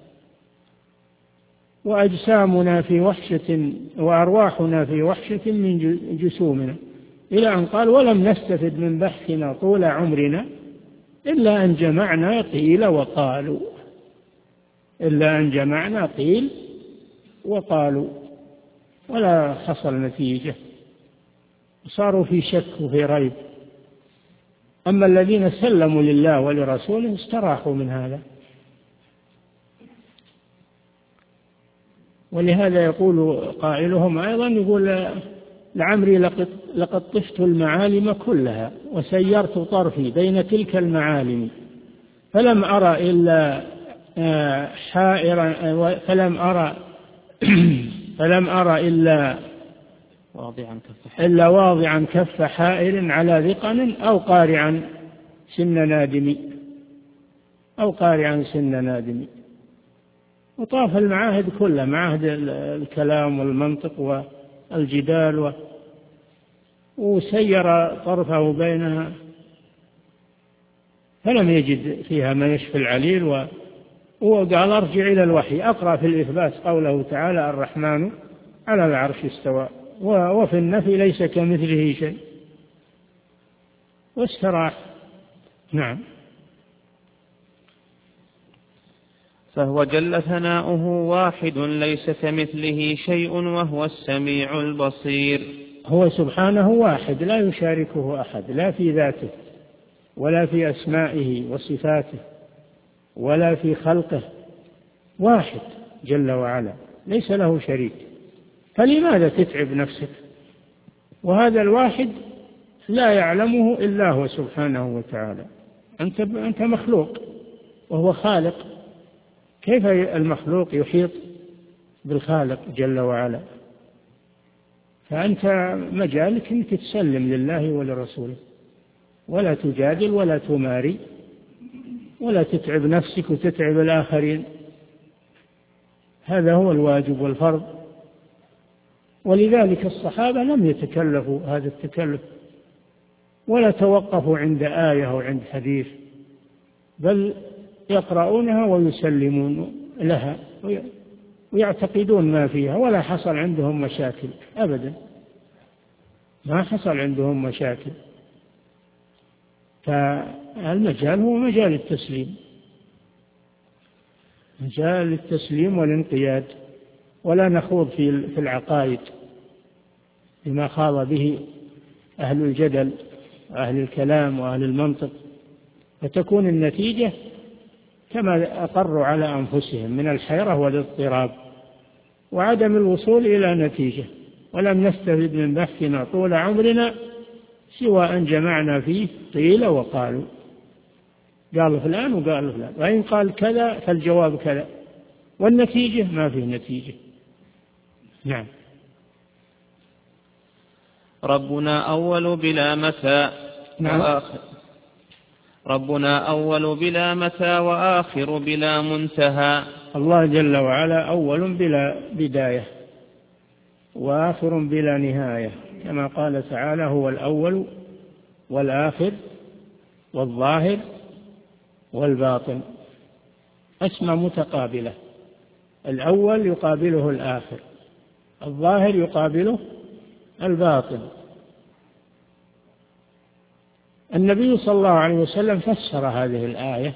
وأجسامنا في وحشة وأرواحنا في وحشة من جسومنا، إلى أن قال: ولم نستفد من بحثنا طول عمرنا إلا أن جمعنا قيل وقالوا، إلا أن جمعنا قيل وقالوا، ولا حصل نتيجة، صاروا في شك وفي ريب. أما الذين سلموا لله ولرسوله استراحوا من هذا. ولهذا يقول قائلهم أيضا، يقول: لعمري لقد طفت المعالم كلها وسيرت طرفي بين تلك المعالم، فلم أرى إلا حائرا، فلم أرى إلا واضعا كف حائر على ذقن أو قارعا سن نادم. وطاف المعاهد كلها، معاهد الكلام والمنطق والجدال، وسير طرفه بينها فلم يجد فيها ما يشفي العليل، وقال: أرجع إلى الوحي، أقرأ في الإثبات قوله تعالى: الرحمن على العرش استوى، وفي النفي ليس كمثله شيء، واستراح. نعم. فهو جل ثناؤه واحد ليس كمثله شيء وهو السميع البصير. هو سبحانه واحد لا يشاركه أحد، لا في ذاته ولا في أسمائه وصفاته ولا في خلقه، واحد جل وعلا ليس له شريك، فلماذا تتعب نفسك؟ وهذا الواحد لا يعلمه إلا هو سبحانه وتعالى. أنت مخلوق وهو خالق، كيف المخلوق يحيط بالخالق جل وعلا؟ فأنت مجالك أنك تسلم لله ولرسوله، ولا تجادل ولا تماري ولا تتعب نفسك وتتعب الآخرين، هذا هو الواجب والفرض. ولذلك الصحابة لم يتكلفوا هذا التكلف ولا توقفوا عند آية أو عند حديث، بل يقرؤونها ويسلمون لها ويعتقدون ما فيها ولا حصل عندهم مشاكل أبدا، ما حصل عندهم مشاكل. فالمجال هو مجال التسليم، مجال التسليم والانقياد، ولا نخوض في العقائد بما خاض به أهل الجدل وأهل الكلام وأهل المنطق، فتكون النتيجة كما أقروا على أنفسهم من الحيرة والاضطراب وعدم الوصول إلى نتيجة. ولم نستفد من بحثنا طول عمرنا سوى أن جمعنا فيه قيل وقالوا، قال فلان وقال فلان، وإن قال كذا فالجواب كذا، والنتيجة ما فيه نتيجة. نعم. ربنا أول بلا متى وآخر. ربنا أول بلا متى وآخر بلا منتهى. الله جل وعلا أول بلا بداية وآخر بلا نهاية، كما قال تعالى: هو الأول والآخر والظاهر والباطن. أسمى متقابلة، الأول يقابله الآخر، الظاهر يقابله الباطن. النبي صلى الله عليه وسلم فسر هذه الآية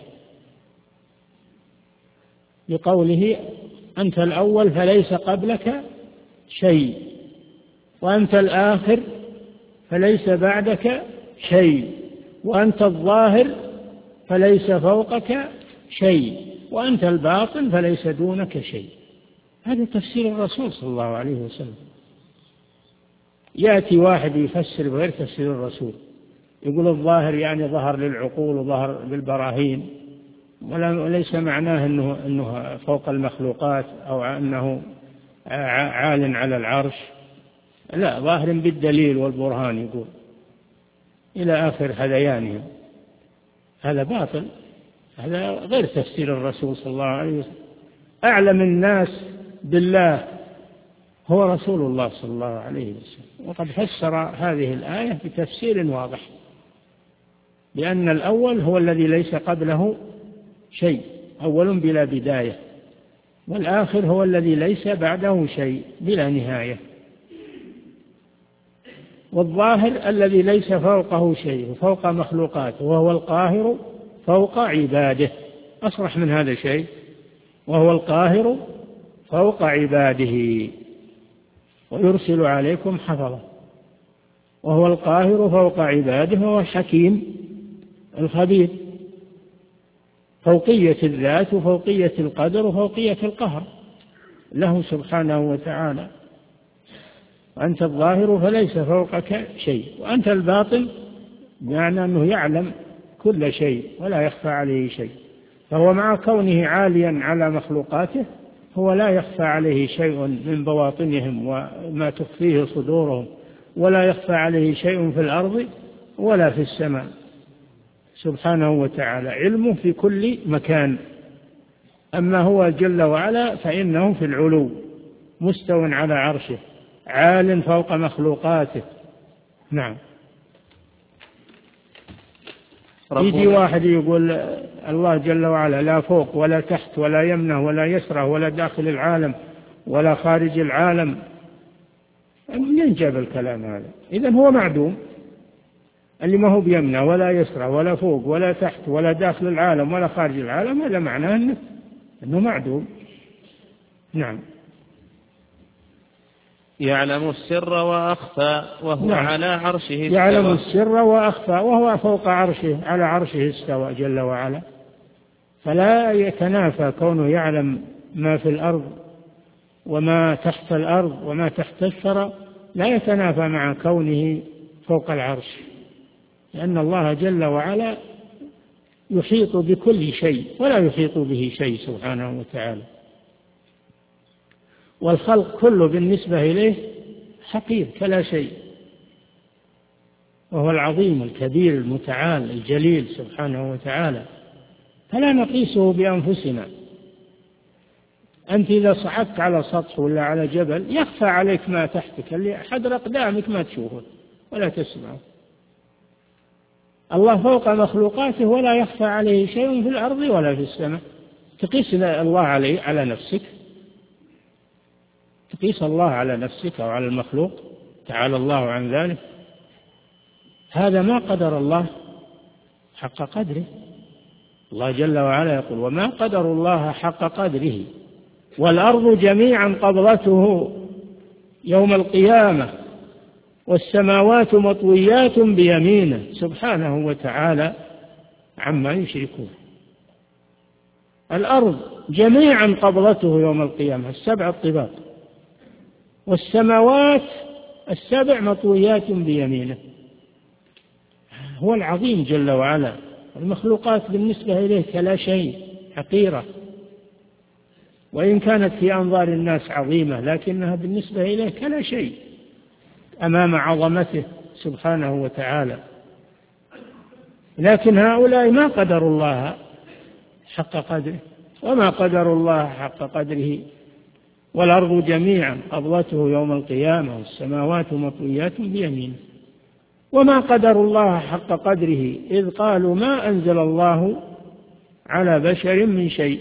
بقوله: أنت الأول فليس قبلك شيء، وأنت الآخر فليس بعدك شيء، وأنت الظاهر فليس فوقك شيء، وأنت الباطن فليس دونك شيء. هذا تفسير الرسول صلى الله عليه وسلم. يأتي واحد يفسر بغير تفسير الرسول، يقول الظاهر يعني ظهر للعقول وظهر بالبراهين، وليس معناه أنه فوق المخلوقات أو أنه عال على العرش، لا، ظاهر بالدليل والبرهان يقول إلى آخر هذيانهم. هذا باطل، هذا غير تفسير الرسول صلى الله عليه وسلم. أعلم الناس بالله هو رسول الله صلى الله عليه وسلم، وقد فسر هذه الآية بتفسير واضح، لأن الأول هو الذي ليس قبله شيء، أول بلا بداية، والآخر هو الذي ليس بعده شيء بلا نهاية، والظاهر الذي ليس فوقه شيء فوق مخلوقاته، وهو القاهر فوق عباده. أصرح من هذا شيء، وهو القاهر فوق عباده ويرسل عليكم حفظة، وهو القاهر فوق عباده، وهو الحكيم الخبير. فوقية الذات وفوقية القدر وفوقية القهر له سبحانه وتعالى. وأنت الظاهر فليس فوقك شيء، وأنت الباطن بمعنى أنه يعلم كل شيء ولا يخفى عليه شيء، فهو مع كونه عاليا على مخلوقاته هو لا يخفى عليه شيء من بواطنهم وما تخفيه صدورهم، ولا يخفى عليه شيء في الأرض ولا في السماء سبحانه وتعالى، علمه في كل مكان. أما هو جل وعلا فإنه في العلو مستو على عرشه، عال فوق مخلوقاته. نعم. يجي واحد يقول الله جل وعلا لا فوق ولا تحت ولا يمنه ولا يسره ولا داخل العالم ولا خارج العالم، منين جاب الكلام هذا؟ إذن هو معدوم، اللي ما هو بيمنه ولا يسره ولا فوق ولا تحت ولا داخل العالم ولا خارج العالم، هذا معناه أنه معدوم. نعم. يعلم السر وأخفى وهو نعم. على عرشه استوى. يعلم السر وأخفى وهو فوق عرشه، على عرشه استوى جل وعلا، فلا يتنافى كونه يعلم ما في الأرض وما تحت الأرض وما تحت الثرى، لا يتنافى مع كونه فوق العرش، لأن الله جل وعلا يحيط بكل شيء ولا يحيط به شيء سبحانه وتعالى، والخلق كله بالنسبة إليه حقير كلا شيء، وهو العظيم الكبير المتعال الجليل سبحانه وتعالى، فلا نقيسه بأنفسنا. أنت إذا صعدت على سطح ولا على جبل يخفى عليك ما تحتك، اللي حدر أقدامك ما تشوفه ولا تسمعه. الله فوق مخلوقاته ولا يخفى عليه شيء في الأرض ولا في السماء. تقيس الله عليه على نفسك؟ تقيس الله على نفسك أو على المخلوق، تعالى الله عن ذلك. هذا ما قدر الله حق قدره. الله جل وعلا يقول: وما قدر الله حق قدره والأرض جميعا قبضته يوم القيامة والسماوات مطويات بيمينه سبحانه وتعالى عما يشركون. الأرض جميعا قبضته يوم القيامة، السبع الطباق، والسماوات السبع مطويات بيمينه. هو العظيم جل وعلا، المخلوقات بالنسبة إليه كلا شيء، حقيرة، وإن كانت في أنظار الناس عظيمة لكنها بالنسبة إليه كلا شيء أمام عظمته سبحانه وتعالى. لكن هؤلاء ما قدروا الله حق قدره، وما قدروا الله حق قدره والأرض جميعا قبضته يوم القيامة والسماوات مطويات بيمينه. وما قدروا الله حق قدره إذ قالوا ما أنزل الله على بشر من شيء،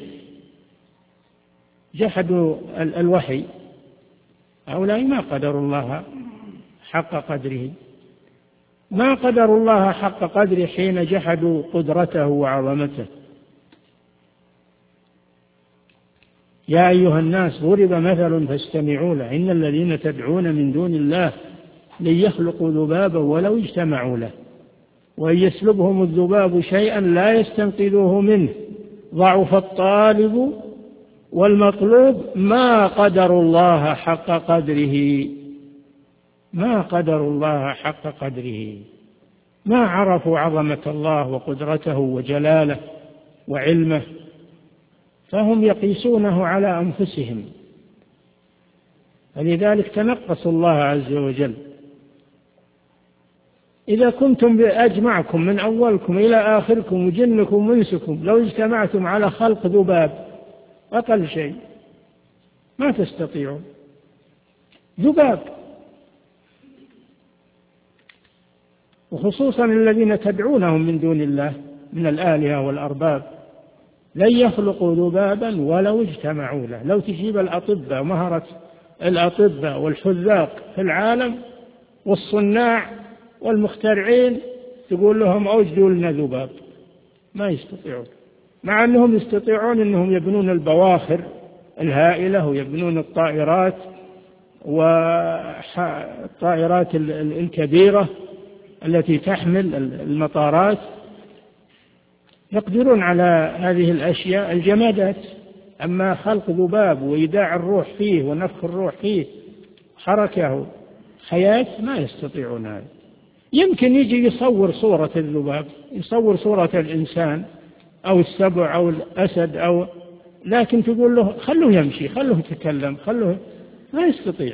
جحدوا الوحي. هؤلاء ما قدروا الله حق قدره، ما قدروا الله حق قدره حين جحدوا قدرته وعظمته. يا أيها الناس ضرب مثل فاستمعوا له إن الذين تدعون من دون الله لن يخلقوا ذبابا ولو اجتمعوا له وإن يسلبهم الذباب شيئا لا يستنقذوه منه ضعف الطالب والمطلوب ما قدروا الله حق قدره، ما قدروا الله حق قدره، ما عرفوا عظمة الله وقدرته وجلاله وعلمه، فهم يقيسونه على أنفسهم، فلذلك تنقصوا الله عز وجل. إذا كنتم أجمعكم من أولكم إلى آخركم وجنكم وإنسكم لو اجتمعتم على خلق ذباب أقل شيء ما تستطيعون، ذباب، وخصوصا الذين تدعونهم من دون الله من الآلهة والأرباب لن يخلقوا ذبابا ولو اجتمعوا له. لو تجيب الأطباء، مهرة الأطباء والحذاق في العالم والصناع والمخترعين، تقول لهم أوجدوا لنا ذباب، ما يستطيعون، مع أنهم يستطيعون أنهم يبنون البواخر الهائلة ويبنون الطائرات والطائرات الكبيرة التي تحمل المطارات، يقدرون على هذه الأشياء الجمادات. أما خلق ذباب وإيداع الروح فيه ونفخ الروح فيه حركة حياة ما يستطيعون هذا. يمكن يجي يصور صورة الذباب، يصور صورة الإنسان أو السبع أو الأسد لكن تقول له خلوه يمشي، خلوه يتكلم، خلوه، ما يستطيع،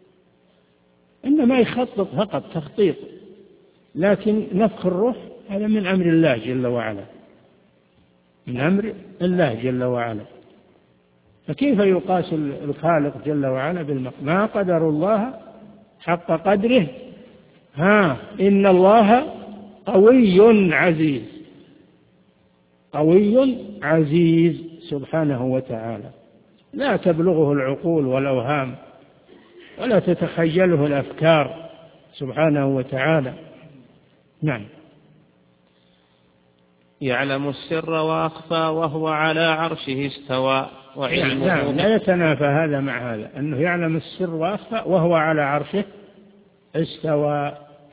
إنما يخطط فقط تخطيط. لكن نفخ الروح هذا من أمر الله جل وعلا، من أمر الله جل وعلا. فكيف يقاس الخالق جل وعلا بالمخلوق؟ ما قدر الله حق قدره. إن الله قوي عزيز، قوي عزيز سبحانه وتعالى، لا تبلغه العقول والأوهام ولا تتخيله الأفكار سبحانه وتعالى. نعم. يعلم السر وأخفى وهو على عرشه استوى وعلمه. نعم، لا يتنافى هذا مع هذا، أنه يعلم السر وأخفى وهو على عرشه استوى.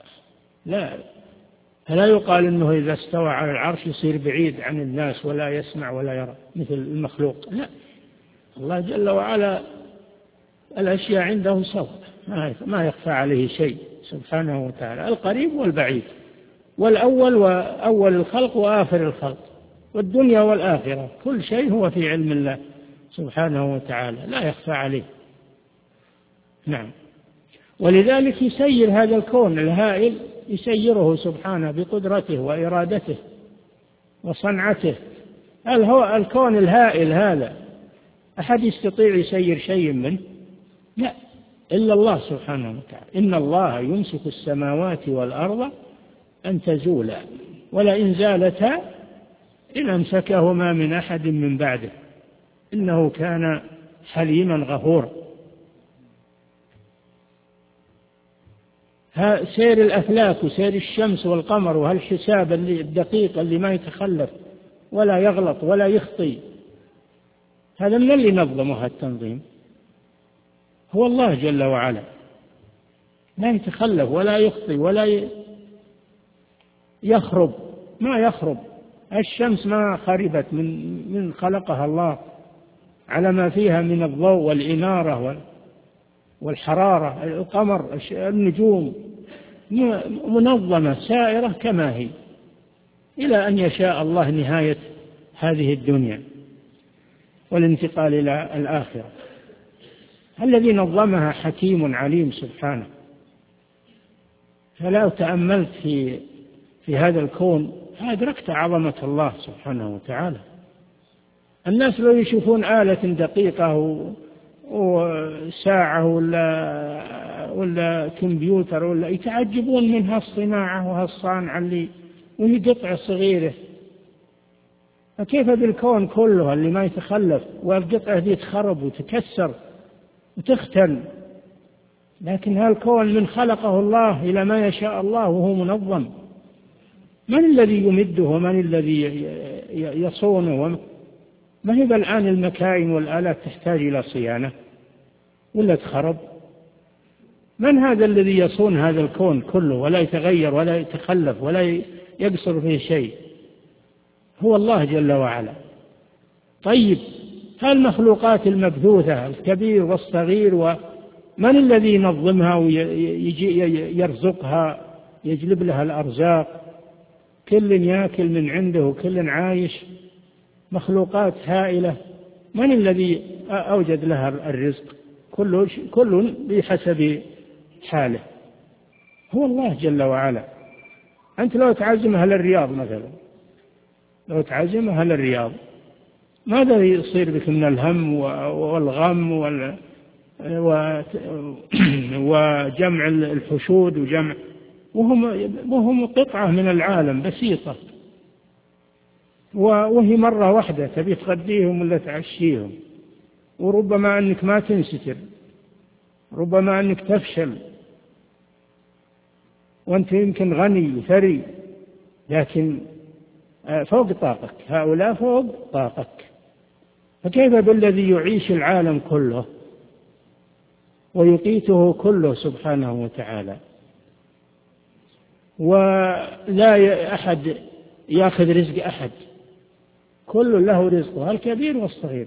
فلا يقال أنه إذا استوى على العرش يصير بعيد عن الناس ولا يسمع ولا يرى مثل المخلوق. لا، الله جل وعلا الأشياء عنده سواء، ما يخفى عليه شيء سبحانه وتعالى، القريب والبعيد، والأول وأول الخلق وآخر الخلق، والدنيا والآخرة، كل شيء هو في علم الله سبحانه وتعالى، لا يخفى عليه. نعم. ولذلك يسير هذا الكون الهائل، يسيره سبحانه بقدرته وإرادته وصنعته. هل هو الكون الهائل هذا أحد يستطيع يسير شيء منه؟ لا، إلا الله سبحانه وتعالى. إن الله يمسك السماوات والأرض أن تزولا ولئن زالتا إن أمسكهما من أحد من بعده إنه كان حليما غفورا. سير الأفلاك وسير الشمس والقمر، وهالحساب الدقيق اللي ما يتخلف ولا يغلط ولا يخطي، هذا من اللي نظمه التنظيم؟ هو الله جل وعلا، لا يتخلف ولا يخطي ولا يخرب، ما يخرب. الشمس ما خربت من خلقها الله على ما فيها من الضوء والإنارة والحرارة. القمر، النجوم منظمة سائرة كما هي إلى أن يشاء الله نهاية هذه الدنيا والانتقال إلى الآخرة. الذي نظمها حكيم عليم سبحانه. فلو تأملت في هذا الكون أدركت عظمة الله سبحانه وتعالى. الناس لو يشوفون آلة دقيقة وساعة ولا كمبيوتر ولا يتعجبون من هالصناعة وهالصانعة اللي وهي قطعة صغيرة، فكيف بالكون كله اللي ما يتخلف والقطعة دي تخرب وتكسر وتختل؟ لكن هالكون من خلقه الله إلى ما يشاء الله وهو منظم. من الذي يمده ومن الذي يصونه؟ ما هي الآن المكائن والآلات تحتاج إلى صيانة ولا تخرب؟ من هذا الذي يصون هذا الكون كله ولا يتغير ولا يتخلف ولا يقصر فيه شيء؟ هو الله جل وعلا. طيب هالمخلوقات المبثوثة الكبير والصغير، ومن الذي ينظمها ويجي يرزقها، يجلب لها الأرزاق؟ كل يأكل من عنده وكل عايش، مخلوقات هائلة. من الذي أوجد لها الرزق؟ كل بحسب حاله. هو الله جل وعلا. أنت لو تعزم أهل الرياض مثلا، لو تعزم أهل الرياض، ماذا يصير بك من الهم والغم وجمع الحشود وجمع، وهم قطعة من العالم بسيطة، وهي مرة واحدة تبي تغديهم ولا تعشيهم، وربما أنك ما تنستر، ربما أنك تفشل، وأنت يمكن غني ثري، لكن فوق طاقك، هؤلاء فوق طاقك. فكيف بالذي يعيش العالم كله ويقيته كله سبحانه وتعالى، ولا أحد يأخذ رزق أحد، كل له رزقه الكبير والصغير،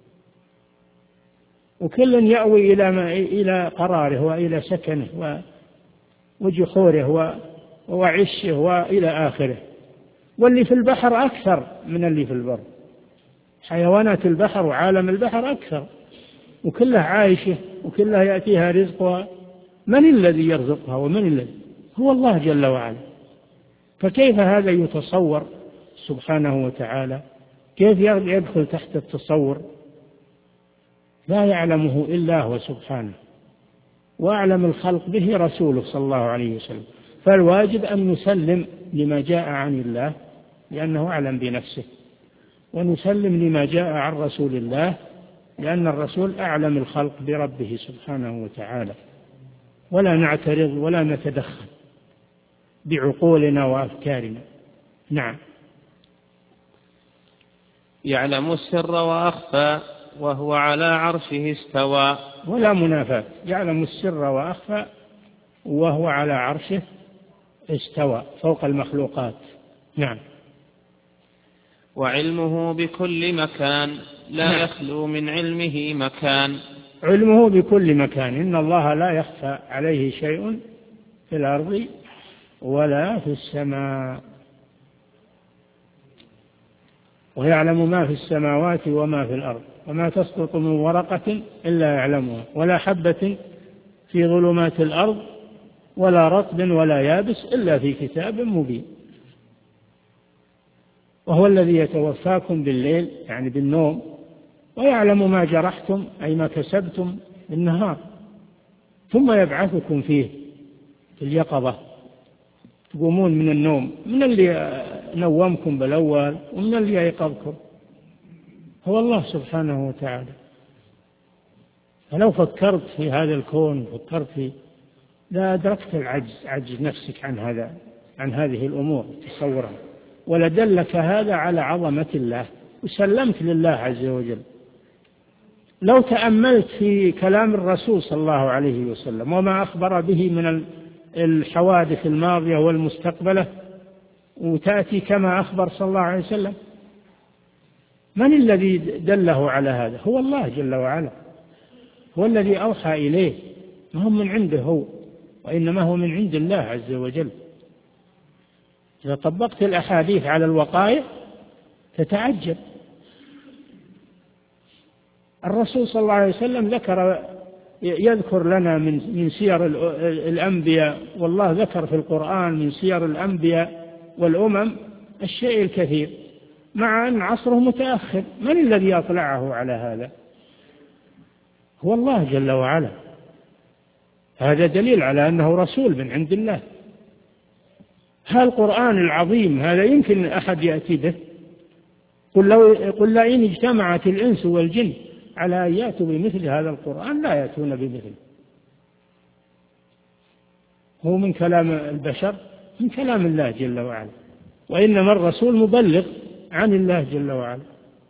وكل يأوي إلى قراره وإلى سكنه وجحوره وعشه وإلى آخره. واللي في البحر أكثر من اللي في البر، حيوانات البحر وعالم البحر أكثر، وكلها عايشة وكلها يأتيها رزقها. من الذي يرزقها ومن الذي؟ هو الله جل وعلا. فكيف هذا يتصور سبحانه وتعالى؟ كيف يدخل تحت التصور؟ لا يعلمه إلا هو سبحانه، وأعلم الخلق به رسوله صلى الله عليه وسلم. فالواجب أن نسلم لما جاء عن الله لأنه أعلم بنفسه، ونسلم لما جاء عن رسول الله لأن الرسول أعلم الخلق بربه سبحانه وتعالى. ولا نعترض ولا نتدخل بعقولنا وأفكارنا. نعم. يعلم السر وأخفى وهو على عرشه استوى. ولا منافاة، يعلم السر وأخفى وهو على عرشه استوى فوق المخلوقات. نعم. وعلمه بكل مكان لا يخلو من علمه مكان. علمه بكل مكان، إن الله لا يخفى عليه شيء في الأرض ولا في السماء، ويعلم ما في السماوات وما في الأرض، وما تسقط من ورقة إلا يعلمها، ولا حبة في ظلمات الأرض ولا رطب ولا يابس إلا في كتاب مبين. وهو الذي يتوفاكم بالليل يعني بالنوم، ويعلم ما جرحتم أي ما كسبتم بالنهار، ثم يبعثكم فيه في اليقظة، تقومون من النوم، من اللي نومكم بالأول ومن اللي يقظكم هو الله سبحانه وتعالى. فلو فكرت في هذا الكون، فكرت في لا أدركت العجز، عجز نفسك عن هذه الأمور تصورها، ولدلك هذا على عظمة الله وسلمت لله عز وجل. لو تأملت في كلام الرسول صلى الله عليه وسلم وما أخبر به من الحوادث الماضية والمستقبلة، وتأتي كما أخبر صلى الله عليه وسلم، من الذي دله على هذا؟ هو الله جل وعلا، هو الذي أوحى إليه، ما هو من عنده هو، وإنما هو من عند الله عز وجل. إذا طبقت الأحاديث على الوقائع تتعجب. الرسول صلى الله عليه وسلم يذكر لنا من سير الأنبياء، والله ذكر في القرآن من سير الأنبياء والأمم الشيء الكثير، مع أن عصره متأخر. من الذي أطلعه على هذا؟ هو الله جل وعلا. هذا دليل على أنه رسول من عند الله. هذا القرآن العظيم هذا يمكن أحد يأتي به؟ قل لئن اجتمعت الإنس والجن على أن يأتوا بمثل هذا القرآن لا يأتون بمثله. هو من كلام البشر؟ من كلام الله جل وعلا. وإنما الرسول مبلغ عن الله جل وعلا،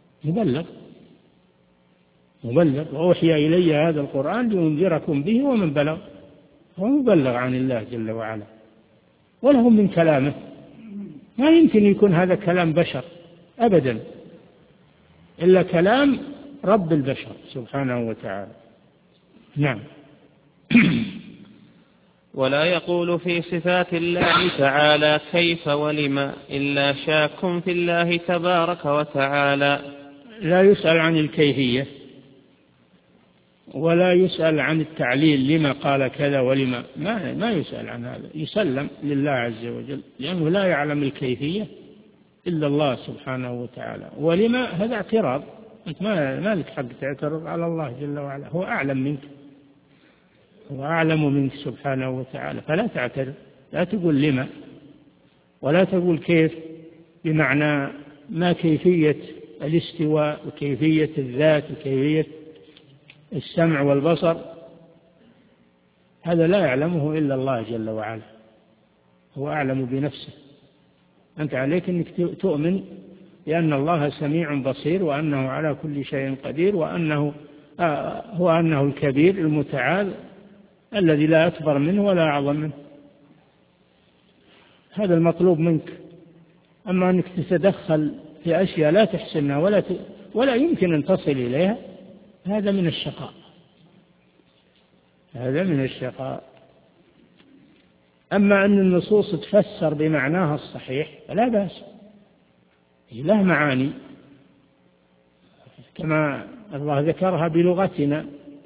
مبلغ وأوحي إلي هذا القرآن لأنذركم به ومن بلغ. هو مبلغ عن الله جل وعلا، وله من كلامه. ما يمكن يكون هذا كلام بشر أبدا، إلا كلام رب البشر سبحانه وتعالى. نعم. ولا يقول في صفات الله تعالى كيف ولما إلا شاك في الله تبارك وتعالى. لا يسأل عن الكيفية ولا يسأل عن التعليل لما قال كذا ولما، ما يسأل عن هذا، يسلم لله عز وجل، لأنه لا يعلم الكيفية إلا الله سبحانه وتعالى. ولما هذا اعتراض، أنت ما لك حق تعترض على الله جل وعلا، هو أعلم منك، هو أعلم منك سبحانه وتعالى، فلا تعترض. لا تقول لما ولا تقول كيف، بمعنى ما كيفية الاستواء وكيفية الذات وكيفية السمع والبصر، هذا لا يعلمه إلا الله جل وعلا، هو أعلم بنفسه. أنت عليك أنك تؤمن بأن الله سميع بصير، وأنه على كل شيء قدير، وأنه أنه الكبير المتعال الذي لا أكبر منه ولا أعظم منه. هذا المطلوب منك. أما أنك تتدخل في أشياء لا تحسنها ولا يمكن أن تصل إليها، هذا من الشقاء، هذا من الشقاء. أما أن النصوص تفسر بمعناها الصحيح فلا بأس، له معاني كما الله ذكرها بلغتنا،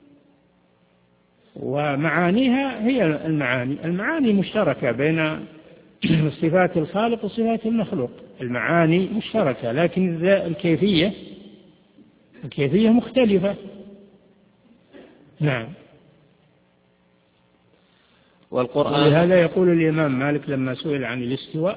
ومعانيها هي المعاني مشتركة بين صفات الخالق وصفات المخلوق، المعاني مشتركة، لكن الكيفية مختلفة. نعم. والقرآن ولهذا يقول الإمام مالك لما سئل عن الاستواء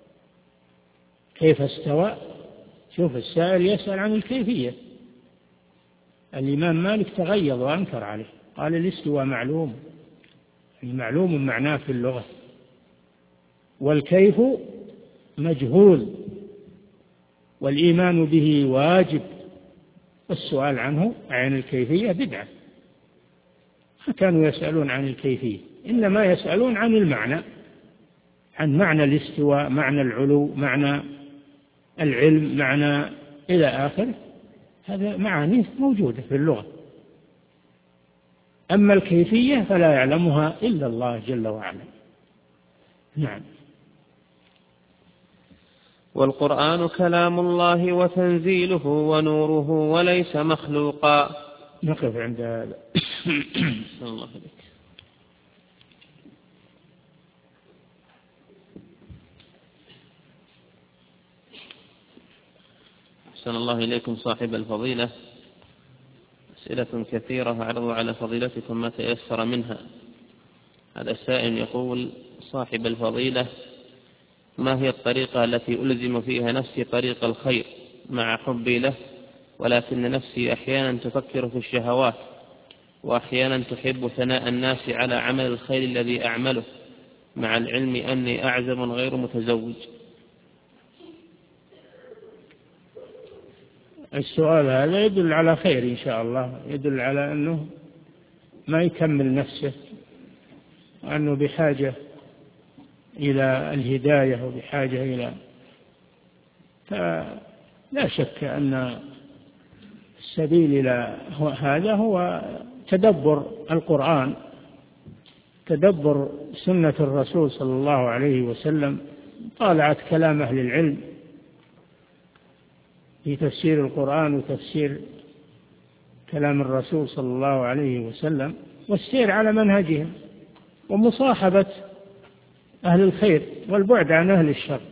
كيف استوى، شوف السائل يسأل عن الكيفية، الإمام مالك تغيظ وأنكر عليه، قال الاستواء معلوم، معلوم معناه في اللغة، والكيف مجهول، والإيمان به واجب، والسؤال عنه عن الكيفية بدعة. ما كانوا يسألون عن الكيفية، إنما يسألون عن المعنى، عن معنى الاستواء، معنى العلو، معنى العلم، معنى إلى آخره. هذا معاني موجودة في اللغة. أما الكيفية فلا يعلمها إلا الله جل وعلا. نعم. والقرآن كلام الله وتنزيله ونوره وليس مخلوقا. نقف عند هذا. الله عليك. أحسن الله إليكم صاحب الفضيلة، أسئلة كثيرة أعرض على فضيلتكم ما تيسر منها. هذا السائل يقول: صاحب الفضيلة، ما هي الطريقة التي ألزم فيها نفسي طريق الخير مع حبي له، ولكن نفسي أحيانا تفكر في الشهوات وأحيانا تحب ثناء الناس على عمل الخير الذي أعمله مع العلم أني أعزب غير متزوج. السؤال هذا يدل على خير إن شاء الله، يدل على أنه ما يكمل نفسه، وأنه بحاجة إلى الهداية وبحاجة إلى، فلا شك أن السبيل إلى هذا هو تدبر القرآن، تدبر سنة الرسول صلى الله عليه وسلم، طالعت كلام أهل العلم في تفسير القرآن وتفسير كلام الرسول صلى الله عليه وسلم، والسير على منهجهم ومصاحبة أهل الخير والبعد عن أهل الشر،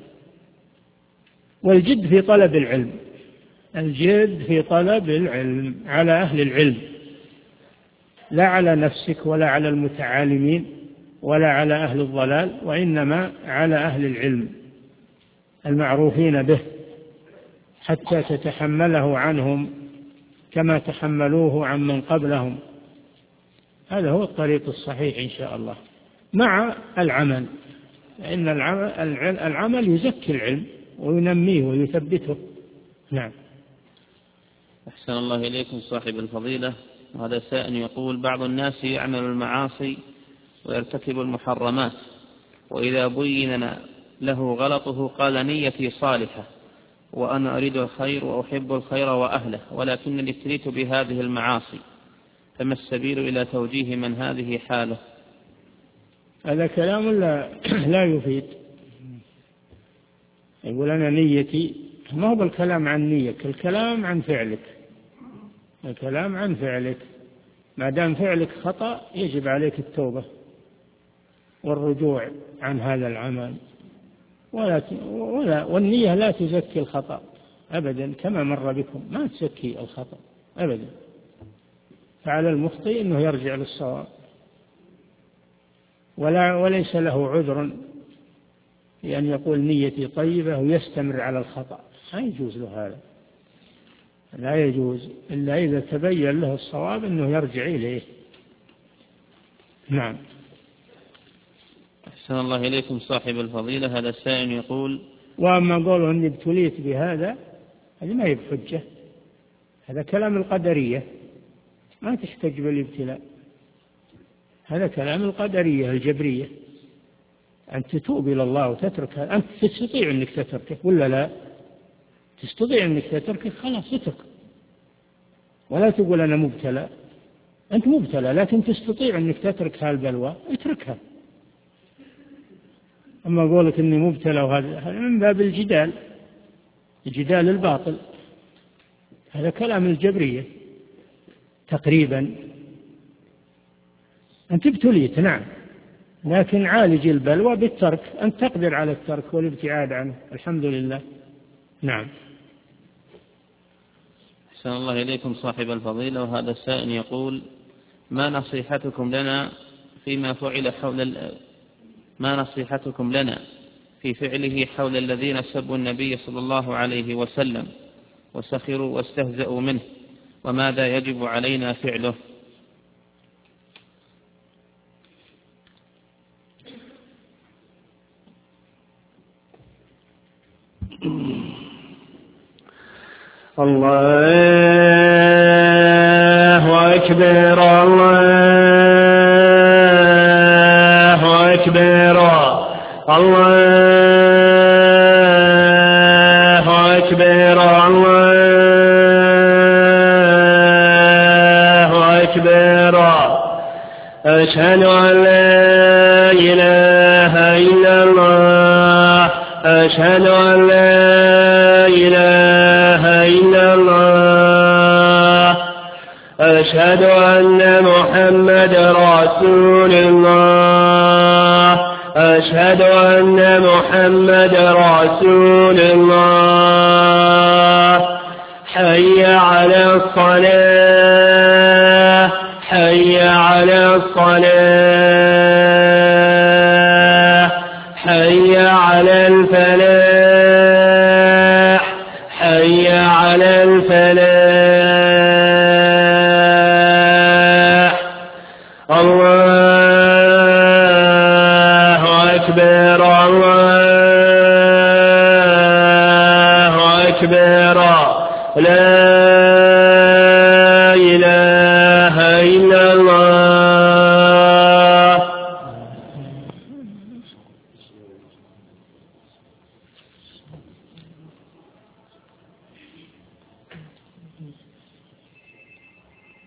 والجد في طلب العلم، الجد في طلب العلم على أهل العلم، لا على نفسك ولا على المتعالمين ولا على أهل الضلال، وإنما على أهل العلم المعروفين به، حتى تتحمله عنهم كما تحملوه عن من قبلهم. هذا هو الطريق الصحيح إن شاء الله، مع العمل، لأن العمل يزكي العلم وينميه ويثبته. نعم. أحسن الله إليكم صاحب الفضيلة. وهذا سائل يقول: بعض الناس يعمل المعاصي ويرتكب المحرمات، وإذا بين له غلطه قال نيتي صالحة وأنا أريد الخير وأحب الخير وأهله، ولكنني ابتليت بهذه المعاصي، فما السبيل إلى توجيه من هذه حاله؟ هذا كلام لا يفيد. يقول أنا نيتي، ما هو بالكلام عن نيتك، الكلام عن فعلك، الكلام عن فعلك. ما دام فعلك خطأ يجب عليك التوبة والرجوع عن هذا العمل، والنية لا تزكي الخطأ أبدا، كما مر بكم ما تزكي الخطأ أبدا. فعلى المخطئ أنه يرجع للصواب، وليس له عذر لأن يقول نيتي طيبة ويستمر على الخطأ، لا يجوز له هذا، لا يجوز إلا إذا تبين له الصواب أنه يرجع إليه. نعم. أحسن الله إليكم صاحب الفضيلة. هذا السائل يقول: وأما قوله أني ابتليت بهذا، هذا ما هي بحجة، هذا كلام القدرية، ما تحتج بالابتلاء، هذا كلام القدرية الجبرية. أن تتوب إلى الله وتتركها، أنت تستطيع أنك تتركه ولا لا؟ تستطيع أنك تتركه، خلاص اترك، ولا تقول أنا مبتلى. أنت مبتلى لكن تستطيع أنك تترك هالبلوى، اتركها. أما قولك أني مبتلى وهذا من باب الجدال، الجدال الباطل، هذا كلام الجبرية تقريبا. أنت ابتليت نعم، لكن عالج البلوى بالترك، أنت تقدر على الترك والابتعاد عنه، الحمد لله. نعم. أحسن الله إليكم صاحب الفضيلة. وهذا السائل يقول: ما نصيحتكم لنا في فعله حول الذين سبوا النبي صلى الله عليه وسلم وسخروا واستهزأوا منه، وماذا يجب علينا فعله؟ الله أكبر، الله أكبر، الله أكبر، الله أكبر. أشهد أن لا إله إلا الله، أشهد أن لا إله إلا الله، أشهد أن محمد رسول الله، أشهد أن محمد رسول الله. حي على الصلاة، حي على الصلاة، حي على الفلاح، حي على الفلاح.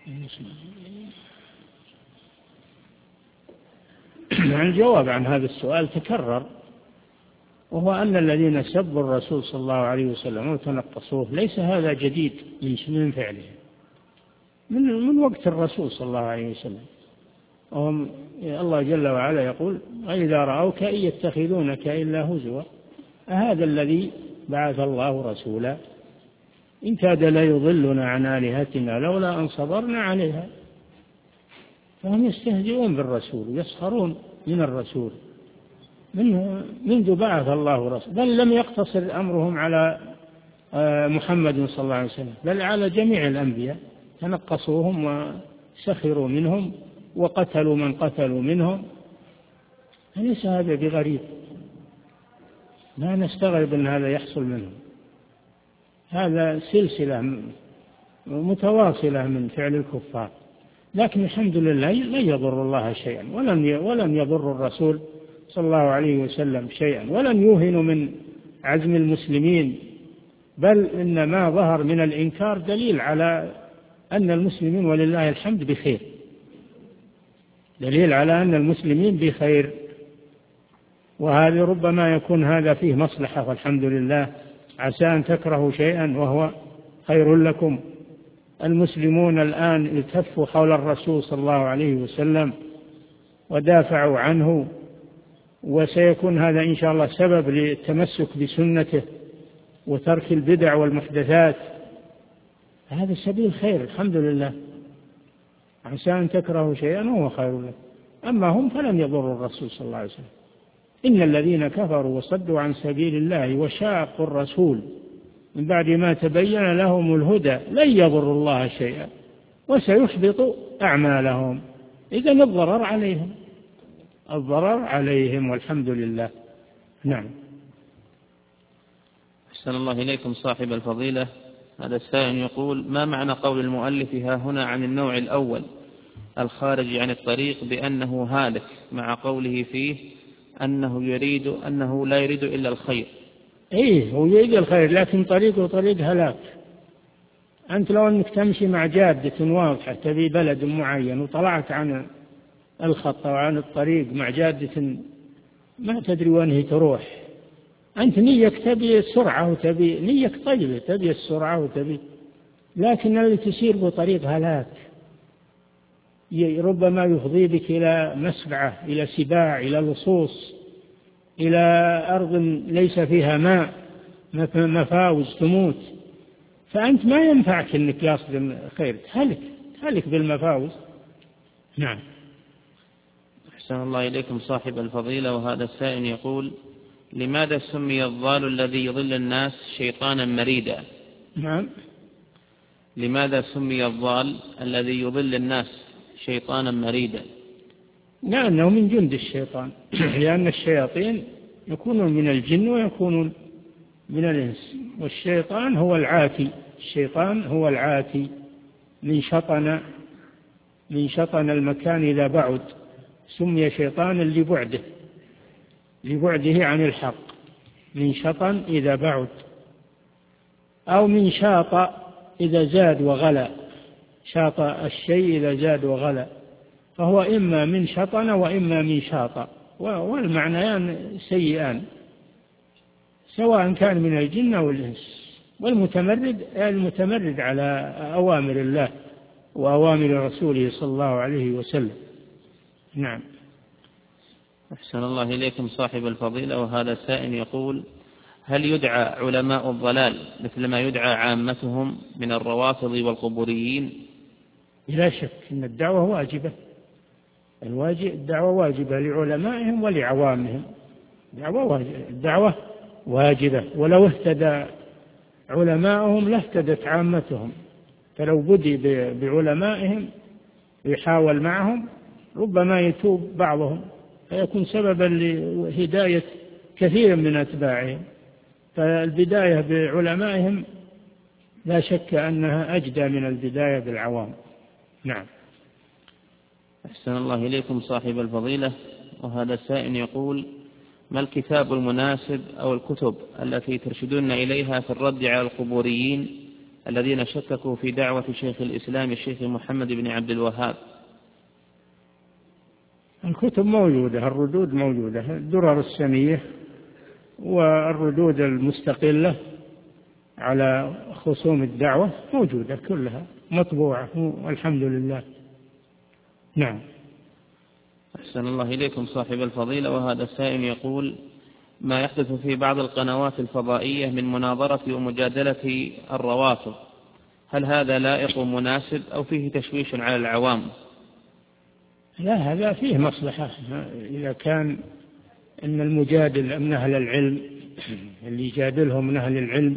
الجواب عن هذا السؤال تكرر، وهو أن الذين سبوا الرسول صلى الله عليه وسلم وتنقصوه ليس هذا جديد من فعله، من وقت الرسول صلى الله عليه وسلم. وهم الله جل وعلا يقول: وإذا رأوك إن يتخذونك إلا هزوا أهذا الذي بعث الله رسولا إن كاد ليضلنا عن آلهتنا لولا أن صبرنا عليها. فهم يستهزئون بالرسول يسخرون من الرسول منذ بعث الله رسول، بل لم يقتصر أمرهم على محمد صلى الله عليه وسلم بل على جميع الأنبياء، تنقصوهم وسخروا منهم وقتلوا من قتلوا منهم. أليس هذا بغريب؟ لا نستغرب أن هذا يحصل منهم، هذا سلسلة متواصلة من فعل الكفار. لكن الحمد لله لن يضر الله شيئا ولن يضر الرسول صلى الله عليه وسلم شيئا، ولن يوهنوا من عزم المسلمين، بل إن ما ظهر من الإنكار دليل على أن المسلمين ولله الحمد بخير، دليل على أن المسلمين بخير. وهذا ربما يكون هذا فيه مصلحة والحمد لله، عسى أن تكرهوا شيئا وهو خير لكم. المسلمون الآن التفوا حول الرسول صلى الله عليه وسلم ودافعوا عنه، وسيكون هذا إن شاء الله سبب للتمسك بسنته وترك البدع والمحدثات. هذا سبيل خير الحمد لله، عسى أن تكرهوا شيئا وهو خير لكم. أما هم فلن يضروا الرسول صلى الله عليه وسلم. إن الذين كفروا وصدوا عن سبيل الله وشاقوا الرسول من بعد ما تبين لهم الهدى لن يضروا الله شيئا وسيحبط أعمالهم. إذن الضرر عليهم والحمد لله. نعم. أحسن الله إليكم صاحب الفضيلة. هذا السائل يقول: ما معنى قول المؤلف ها هنا عن النوع الأول الخارج عن الطريق بأنه هالك، مع قوله فيه أنه لا يريد إلا الخير؟ هو يريد الخير لكن طريقه طريق هلاك. أنت لو أنك تمشي مع جادة واضحة تبي بلد معين وطلعت عن الخط وعن الطريق مع جادة ما تدري وين تروح، أنت نيك تبي السرعة وتبي نيك طيبة تبي السرعة وتبي، لكن اللي تسير بطريق هلاك ربما يفضي بك إلى مسبعة، إلى سباع، إلى لصوص، إلى أرض ليس فيها ماء، مفاوز تموت. فأنت ما ينفعك أنك يصدم خير، تهلك بالمفاوز. نعم. أحسن الله إليكم صاحب الفضيلة. وهذا السائل يقول: لماذا سمي الضال الذي يضل الناس شيطانا مريدا؟ نعم. لماذا سمي الضال الذي يضل الناس شيطانا مريدا؟ لأنه من جند الشيطان، لأن الشياطين يكونون من الجن ويكونون من الإنس، والشيطان هو العاتي. الشيطان هو العاتي من شطن المكان إذا بعد، سمي شيطانا لبعده عن الحق، من شطن إذا بعد، أو من شاط إذا زاد وغلى، شاط الشيء إذا زاد وغلى، فهو إما من شطن وإما من شاط، والمعنيان سيئان سواء كان من الجن أو الإنس. والمتمرد على أوامر الله وأوامر رسوله صلى الله عليه وسلم. نعم. أحسن الله إليكم صاحب الفضيلة. وهذا سائل يقول: هل يدعى علماء الضلال مثل ما يدعى عامتهم من الروافض والقبوريين؟ لا شك أن الدعوة واجبة، الدعوة واجبة لعلمائهم ولعوامهم، الدعوة واجبة، ولو اهتدى علماءهم لاهتدت عامتهم، فلو بدي بعلمائهم يحاول معهم ربما يتوب بعضهم فيكون سببا لهداية كثير من أتباعهم. فالبداية بعلمائهم لا شك أنها أجدى من البداية بالعوام. نعم. أحسن الله إليكم صاحب الفضيلة. وهذا السائل يقول: ما الكتاب المناسب أو الكتب التي ترشدون إليها في الرد على القبوريين الذين شككوا في دعوة شيخ الإسلام الشيخ محمد بن عبد الوهاب؟ الكتب موجودة، الردود موجودة، الدرر السنية والردود المستقلة على خصوم الدعوة موجودة كلها مطبوعة والحمد لله. نعم. أحسن الله إليكم صاحب الفضيلة. وهذا السائل يقول: ما يحدث في بعض القنوات الفضائية من مناظرة ومجادلة الروافض، هل هذا لائق ومناسب أو فيه تشويش على العوام؟ لا، هذا فيه مصلحة. إذا كان أن المجادل من أهل العلم، اللي يجادلهم من أهل العلم،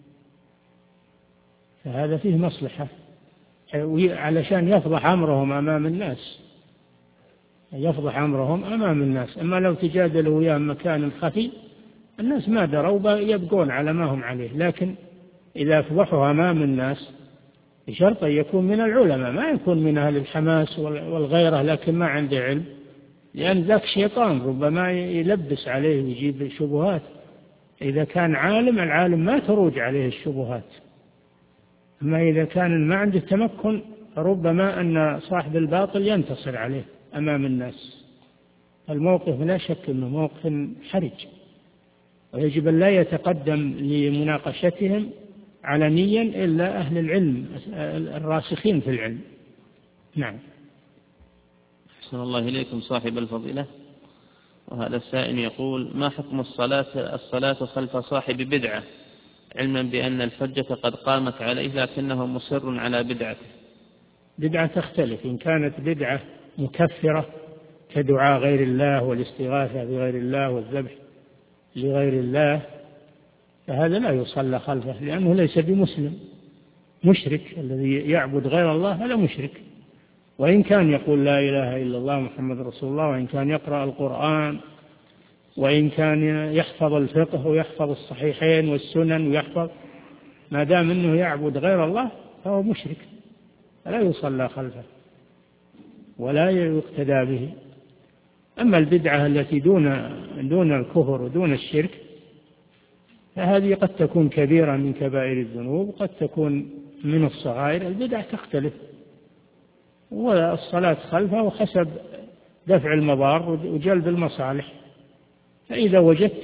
فهذا فيه مصلحة علشان يفضح أمرهم أمام الناس، يفضح أمرهم أمام الناس. أما لو تجادلوا وياه مكان خفي الناس ما دروا يبقون على ما هم عليه. لكن إذا فضحوا أمام الناس بشرط أن يكون من العلماء، ما يكون من أهل الحماس والغيرة لكن ما عنده علم، لأن ذاك شيطان ربما يلبس عليه ويجيب شبهات. إذا كان عالم، العالم ما تروج عليه الشبهات. أما إذا كان ما عنده تمكن ربما أن صاحب الباطل ينتصر عليه أمام الناس. الموقف لا شك أنه موقف حرج، ويجب أن لا يتقدم لمناقشتهم علنيا إلا أهل العلم الراسخين في العلم. نعم. أحسن الله إليكم صاحب الفضيلة. وهذا السائل يقول: ما حكم الصلاة خلف صاحب بدعة، علما بأن الحجة قد قامت عليه لكنه مصر على بدعته؟ بدعة تختلف. إن كانت بدعة مكفرة كدعاء غير الله والاستغاثة بغير الله والذبح لغير الله فهذا لا يصلى خلفه، لأنه ليس بمسلم، مشرك. الذي يعبد غير الله هذا مشرك، وإن كان يقول لا إله إلا الله محمد رسول الله، وإن كان يقرأ القرآن، وإن كان يحفظ الفقه ويحفظ الصحيحين والسنن ويحفظ، ما دام أنه يعبد غير الله فهو مشرك، فلا يصلى خلفه ولا يقتدى به. أما البدعة التي دون الكفر ودون الشرك فهذه قد تكون كبيرة من كبائر الذنوب، قد تكون من الصغائر. البدع تختلف، والصلاة خلفه حسب دفع المضار وجلب المصالح. فإذا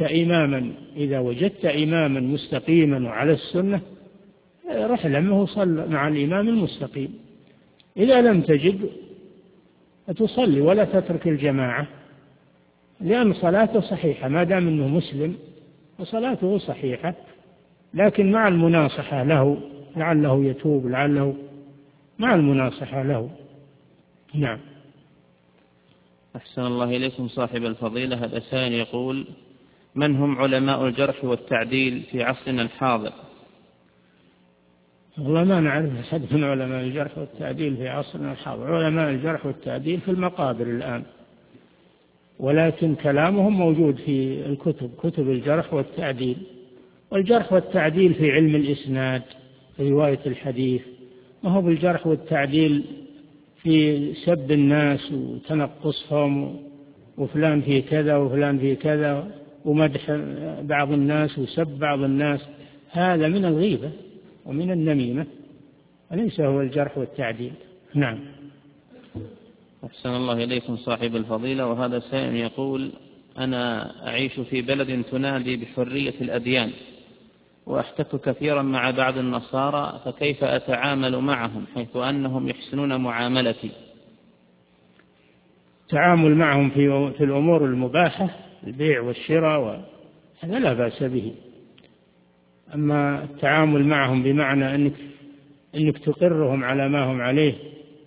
وجدت إماما مستقيما وعلى السنة رحل عنه صلى مع الإمام المستقيم. إذا لم تجد فتصلي ولا تترك الجماعة، لأن صلاته صحيحة ما دام أنه مسلم، وصلاته صحيحة، لكن مع المناصحة له، لعله يتوب، لعله مع المناصحة له. نعم. أحسن الله إليكم صاحب الفضيلة. هذا سائل يقول: من هم علماء الجرح والتعديل في عصرنا الحاضر؟ والله ما نعرف أحد من علماء الجرح والتعديل في عصرنا الحاضر. علماء الجرح والتعديل في المقابر الآن، ولكن كلامهم موجود في الكتب، كتب الجرح والتعديل. والجرح والتعديل في علم الإسناد، في رواية الحديث، ما هو بالجرح والتعديل في سب الناس وتنقصهم وفلان في كذا وفلان في كذا ومدح بعض الناس وسب بعض الناس. هذا من الغيبة ومن النميمة، وليس هو الجرح والتعديل. نعم. أحسن الله إليكم صاحب الفضيلة. وهذا سائل يقول: أنا أعيش في بلد تنادي بحرية الأديان، وأحتك كثيرا مع بعض النصارى، فكيف أتعامل معهم حيث أنهم يحسنون معاملتي؟ التعامل معهم في الأمور المباحة، البيع والشراء، هذا لا بأس به. أما التعامل معهم بمعنى أنك تقرهم على ما هم عليه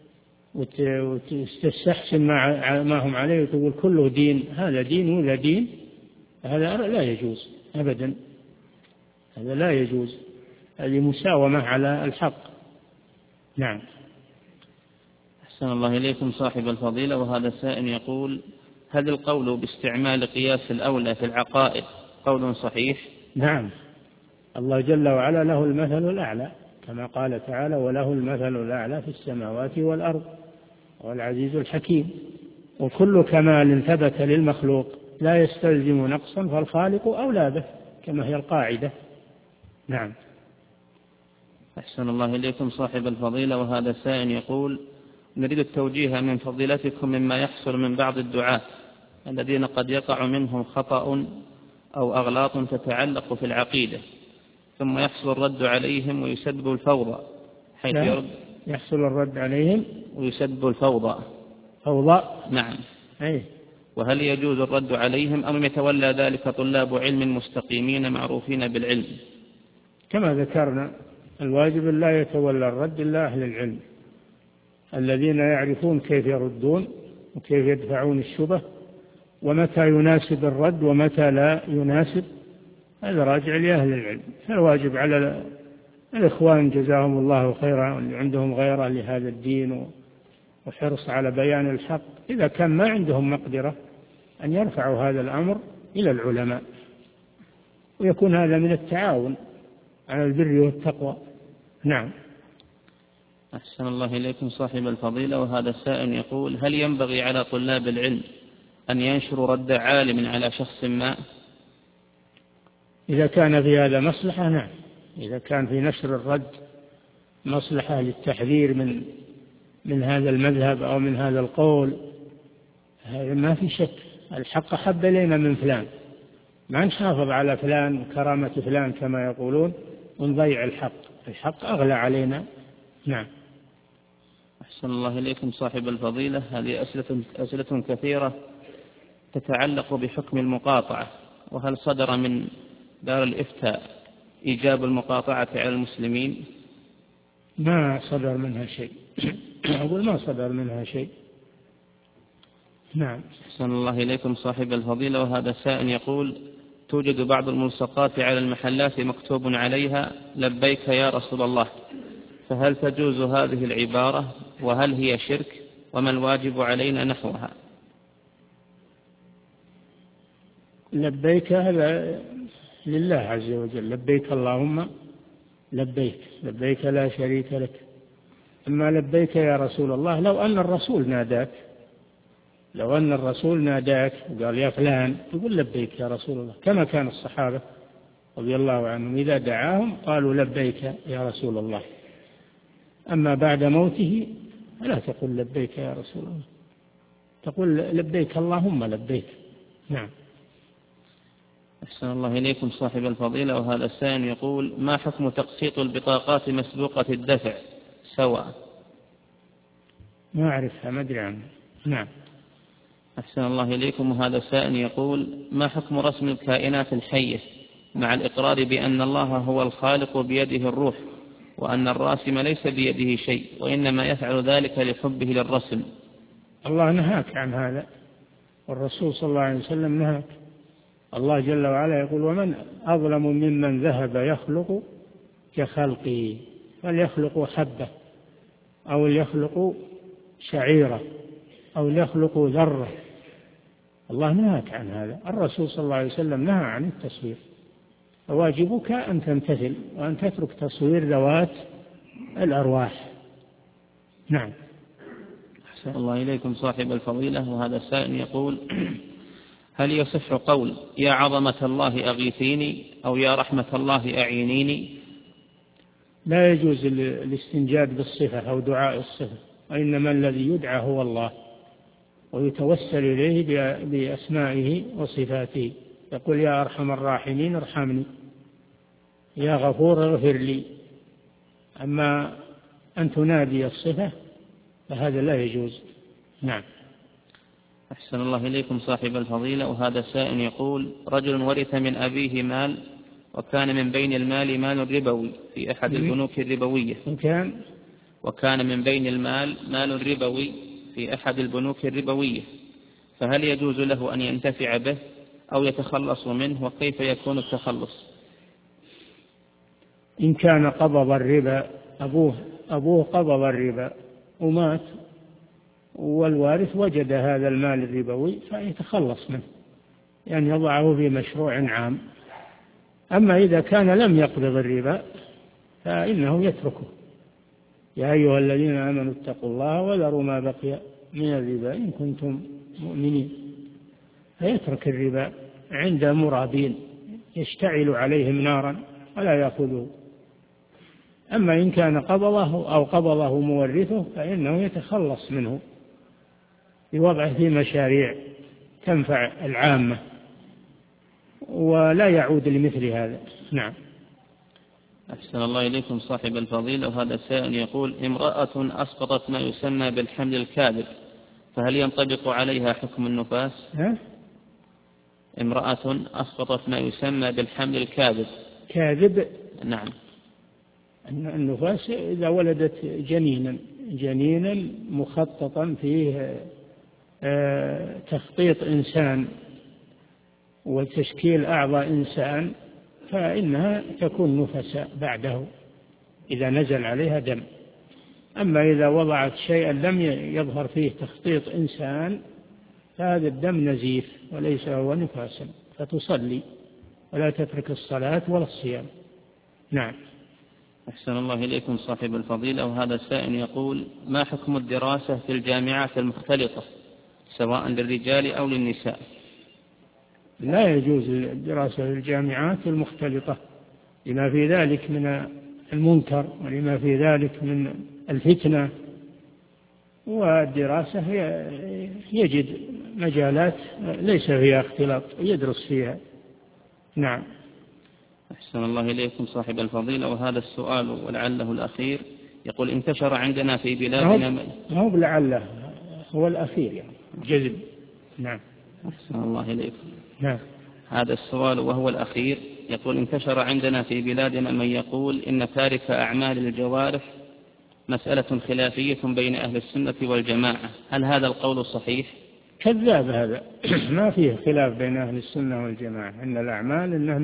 وتستحسن ما هم عليه وتقول كله دين، هذا دين ولا دين، هذا لا يجوز أبدا، هذا لا يجوز، هذه مساومة على الحق. نعم. أحسن الله إليكم صاحب الفضيلة. وهذا السائل يقول: هل القول باستعمال قياس الأولى في العقائد قول صحيح؟ نعم، الله جل وعلا له المثل الأعلى، كما قال تعالى: وله المثل الأعلى في السماوات والأرض والعزيز الحكيم. وكل كمال ثبت للمخلوق لا يستلزم نقصا، فالخالق أولى به، كما هي القاعدة. نعم. أحسن الله إليكم صاحب الفضيلة، وهذا سائل يقول: نريد التوجيه من فضيلتكم مما يحصل من بعض الدعاة الذين قد يقع منهم خطأ أو أغلاط تتعلق في العقيدة، ثم يحصل الرد عليهم ويسبب الفوضى، حيث يحصل الرد عليهم ويسبب الفوضى. فوضى؟ نعم. أي. وهل يجوز الرد عليهم أم يتولى ذلك طلاب علم مستقيمين معروفين بالعلم؟ كما ذكرنا، الواجب لا يتولى الرد إلا أهل العلم الذين يعرفون كيف يردون وكيف يدفعون الشبه، ومتى يناسب الرد ومتى لا يناسب، هذا راجع لأهل العلم. فالواجب على الإخوان جزاهم الله خيرا اللي عندهم غيرة لهذا الدين وحرص على بيان الحق، إذا كان ما عندهم مقدرة أن يرفعوا هذا الأمر إلى العلماء، ويكون هذا من التعاون على البر والتقوى. نعم. أحسن الله إليكم صاحب الفضيلة، وهذا السائل يقول: هل ينبغي على طلاب العلم أن ينشروا رد عالم على شخص ما؟ إذا كان في هذا مصلحة نعم، إذا كان في نشر الرد مصلحة للتحذير من هذا المذهب أو من هذا القول، هذا ما في شك. الحق حب إلينا من فلان، ما نحافظ على فلان كرامة فلان كما يقولون ونضيع الحق أغلى علينا. نعم. أحسن الله إليكم صاحب الفضيلة، هذه أسئلة كثيرة تتعلق بحكم المقاطعة، وهل صدر من دار الإفتاء إيجاب المقاطعة على المسلمين؟ ما صدر منها شيء. أقول ما صدر منها شيء. نعم. أحسن الله إليكم صاحب الفضيلة، وهذا سائل يقول: توجد بعض الملصقات على المحلات مكتوب عليها لبيك يا رسول الله، فهل تجوز هذه العبارة؟ وهل هي شرك؟ وما الواجب علينا نحوها؟ لبيك هذا لله عز وجل، لبيك اللهم لبيك، لبيك لا شريك لك. أما لبيك يا رسول الله، لو أن الرسول ناداك وقال يا فلان تقول لبيك يا رسول الله، كما كان الصحابة رضي الله عنهم إذا دعاهم قالوا لبيك يا رسول الله. أما بعد موته فلا تقول لبيك يا رسول الله، تقول لبيك اللهم لبيك. نعم. أحسن الله إليكم صاحب الفضيلة، وهذا السائل يقول: ما حكم تقسيط البطاقات مسبوقة الدفع سواء؟ ما أعرفها، ما أدري عنها. نعم. أحسن الله إليكم، وهذا السائل يقول: ما حكم رسم الكائنات الحية مع الإقرار بأن الله هو الخالق بيده الروح، وأن الراسم ليس بيده شيء وإنما يفعل ذلك لحبه للرسم؟ الله نهاك عن هذا، والرسول صلى الله عليه وسلم نهاك. الله جل وعلا يقول: ومن أظلم ممن ذهب يخلق كخلقي، فليخلق حبة أو ليخلق شعيرة أو ليخلق ذرة. الله نهاك عن هذا، الرسول صلى الله عليه وسلم نهى عن التصوير، فواجبك أن تمتثل وأن تترك تصوير ذوات الأرواح. نعم. أحسن الله إليكم صاحب الفضيلة، وهذا السائل يقول: هل يصح قول يا عظمة الله أغيثيني أو يا رحمة الله أعينيني؟ لا يجوز الاستنجاد بالصفة أو دعاء الصفة، وإنما الذي يدعى هو الله، ويتوسل إليه بأسمائه وصفاته، يقول يا أرحم الراحمين ارحمني، يا غفور اغفر لي. أما أن تنادي الصفة فهذا لا يجوز. نعم. أحسن الله إليكم صاحب الفضيلة، وهذا سائل يقول: رجل ورث من أبيه مال، وكان من بين المال مال ربوي في أحد البنوك الربوية، وكان من بين المال مال ربوي في أحد البنوك الربوية، فهل يجوز له أن ينتفع به أو يتخلص منه، وكيف يكون التخلص؟ إن كان قبض الربا، أبوه قبض الربا ومات، والوارث وجد هذا المال الربوي فيتخلص منه، يعني يضعه في مشروع عام. أما إذا كان لم يقبض الربا فإنه يتركه. يا أيها الذين آمنوا اتقوا الله وذروا ما بقي من الربا إن كنتم مؤمنين. فيترك الربا عند مرابين يشتعل عليهم نارا ولا يأخذه. أما إن كان قبضه أو قبضه مورثه فإنه يتخلص منه بوضعه في مشاريع تنفع العامة ولا يعود لمثل هذا. نعم. أحسن الله إليكم صاحب الفضيلة. وهذا السائل يقول: امرأة أسقطت ما يسمى بالحمل الكاذب، فهل ينطبق عليها حكم النفاس؟ امرأة أسقطت ما يسمى بالحمل الكاذب. كاذب؟ نعم. النفاس إذا ولدت جنينا مخططا فيه تخطيط إنسان وتشكيل أعضاء إنسان فإنها تكون نفساء بعده إذا نزل عليها دم. أما إذا وضعت شيئا لم يظهر فيه تخطيط إنسان فهذا الدم نزيف وليس هو نفاسا، فتصلي ولا تترك الصلاة ولا الصيام. نعم. أحسن الله إليكم صاحب الفضيلة. وهذا السائل يقول: ما حكم الدراسة في الجامعات المختلطة سواء للرجال أو للنساء؟ لا يجوز الدراسة في الجامعات المختلطة لما في ذلك من المنكر ولما في ذلك من الفتنة، والدراسة يجد مجالات ليس فيها اختلاط يدرس فيها. نعم. أحسن الله إليكم صاحب الفضيلة. وهذا السؤال ولعله الأخير يقول: انتشر عندنا في بلادنا هو لعله هو الأخير يعني جذب. نعم. أحسن الله إليكم. نعم. هذا السؤال وهو الأخير يقول: انتشر عندنا في بلادنا من يقول إن تارك أعمال الجوارح مسألة خلافية بين أهل السنة والجماعة، هل هذا القول صحيح؟ كذاب هذا. ما فيه خلاف بين أهل السنة والجماعة، إن الأعمال إنها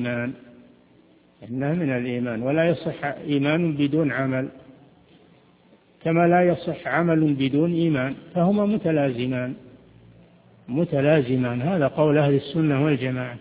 من الإيمان ولا يصح إيمان بدون عمل كما لا يصح عمل بدون إيمان، فهما متلازمان. هذا قول أهل السنة والجماعة.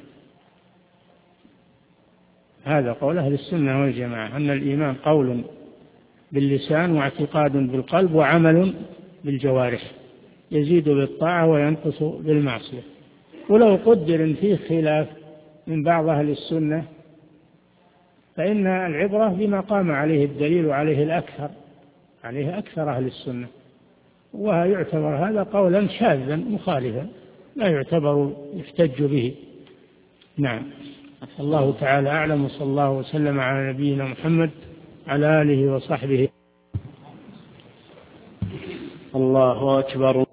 أن الإيمان قول باللسان واعتقاد بالقلب وعمل بالجوارح، يزيد بالطاعة وينقص بالمعصية. ولو قدر إن فيه خلاف من بعض أهل السنة فإن العبرة بما قام عليه الدليل وعليه أكثر أهل السنة، ويعتبر هذا قولا شاذا مخالفا لا يعتبر يحتج به. نعم. الله تعالى أعلم، وصلى الله وسلم على نبينا محمد على آله وصحبه. الله أكبر.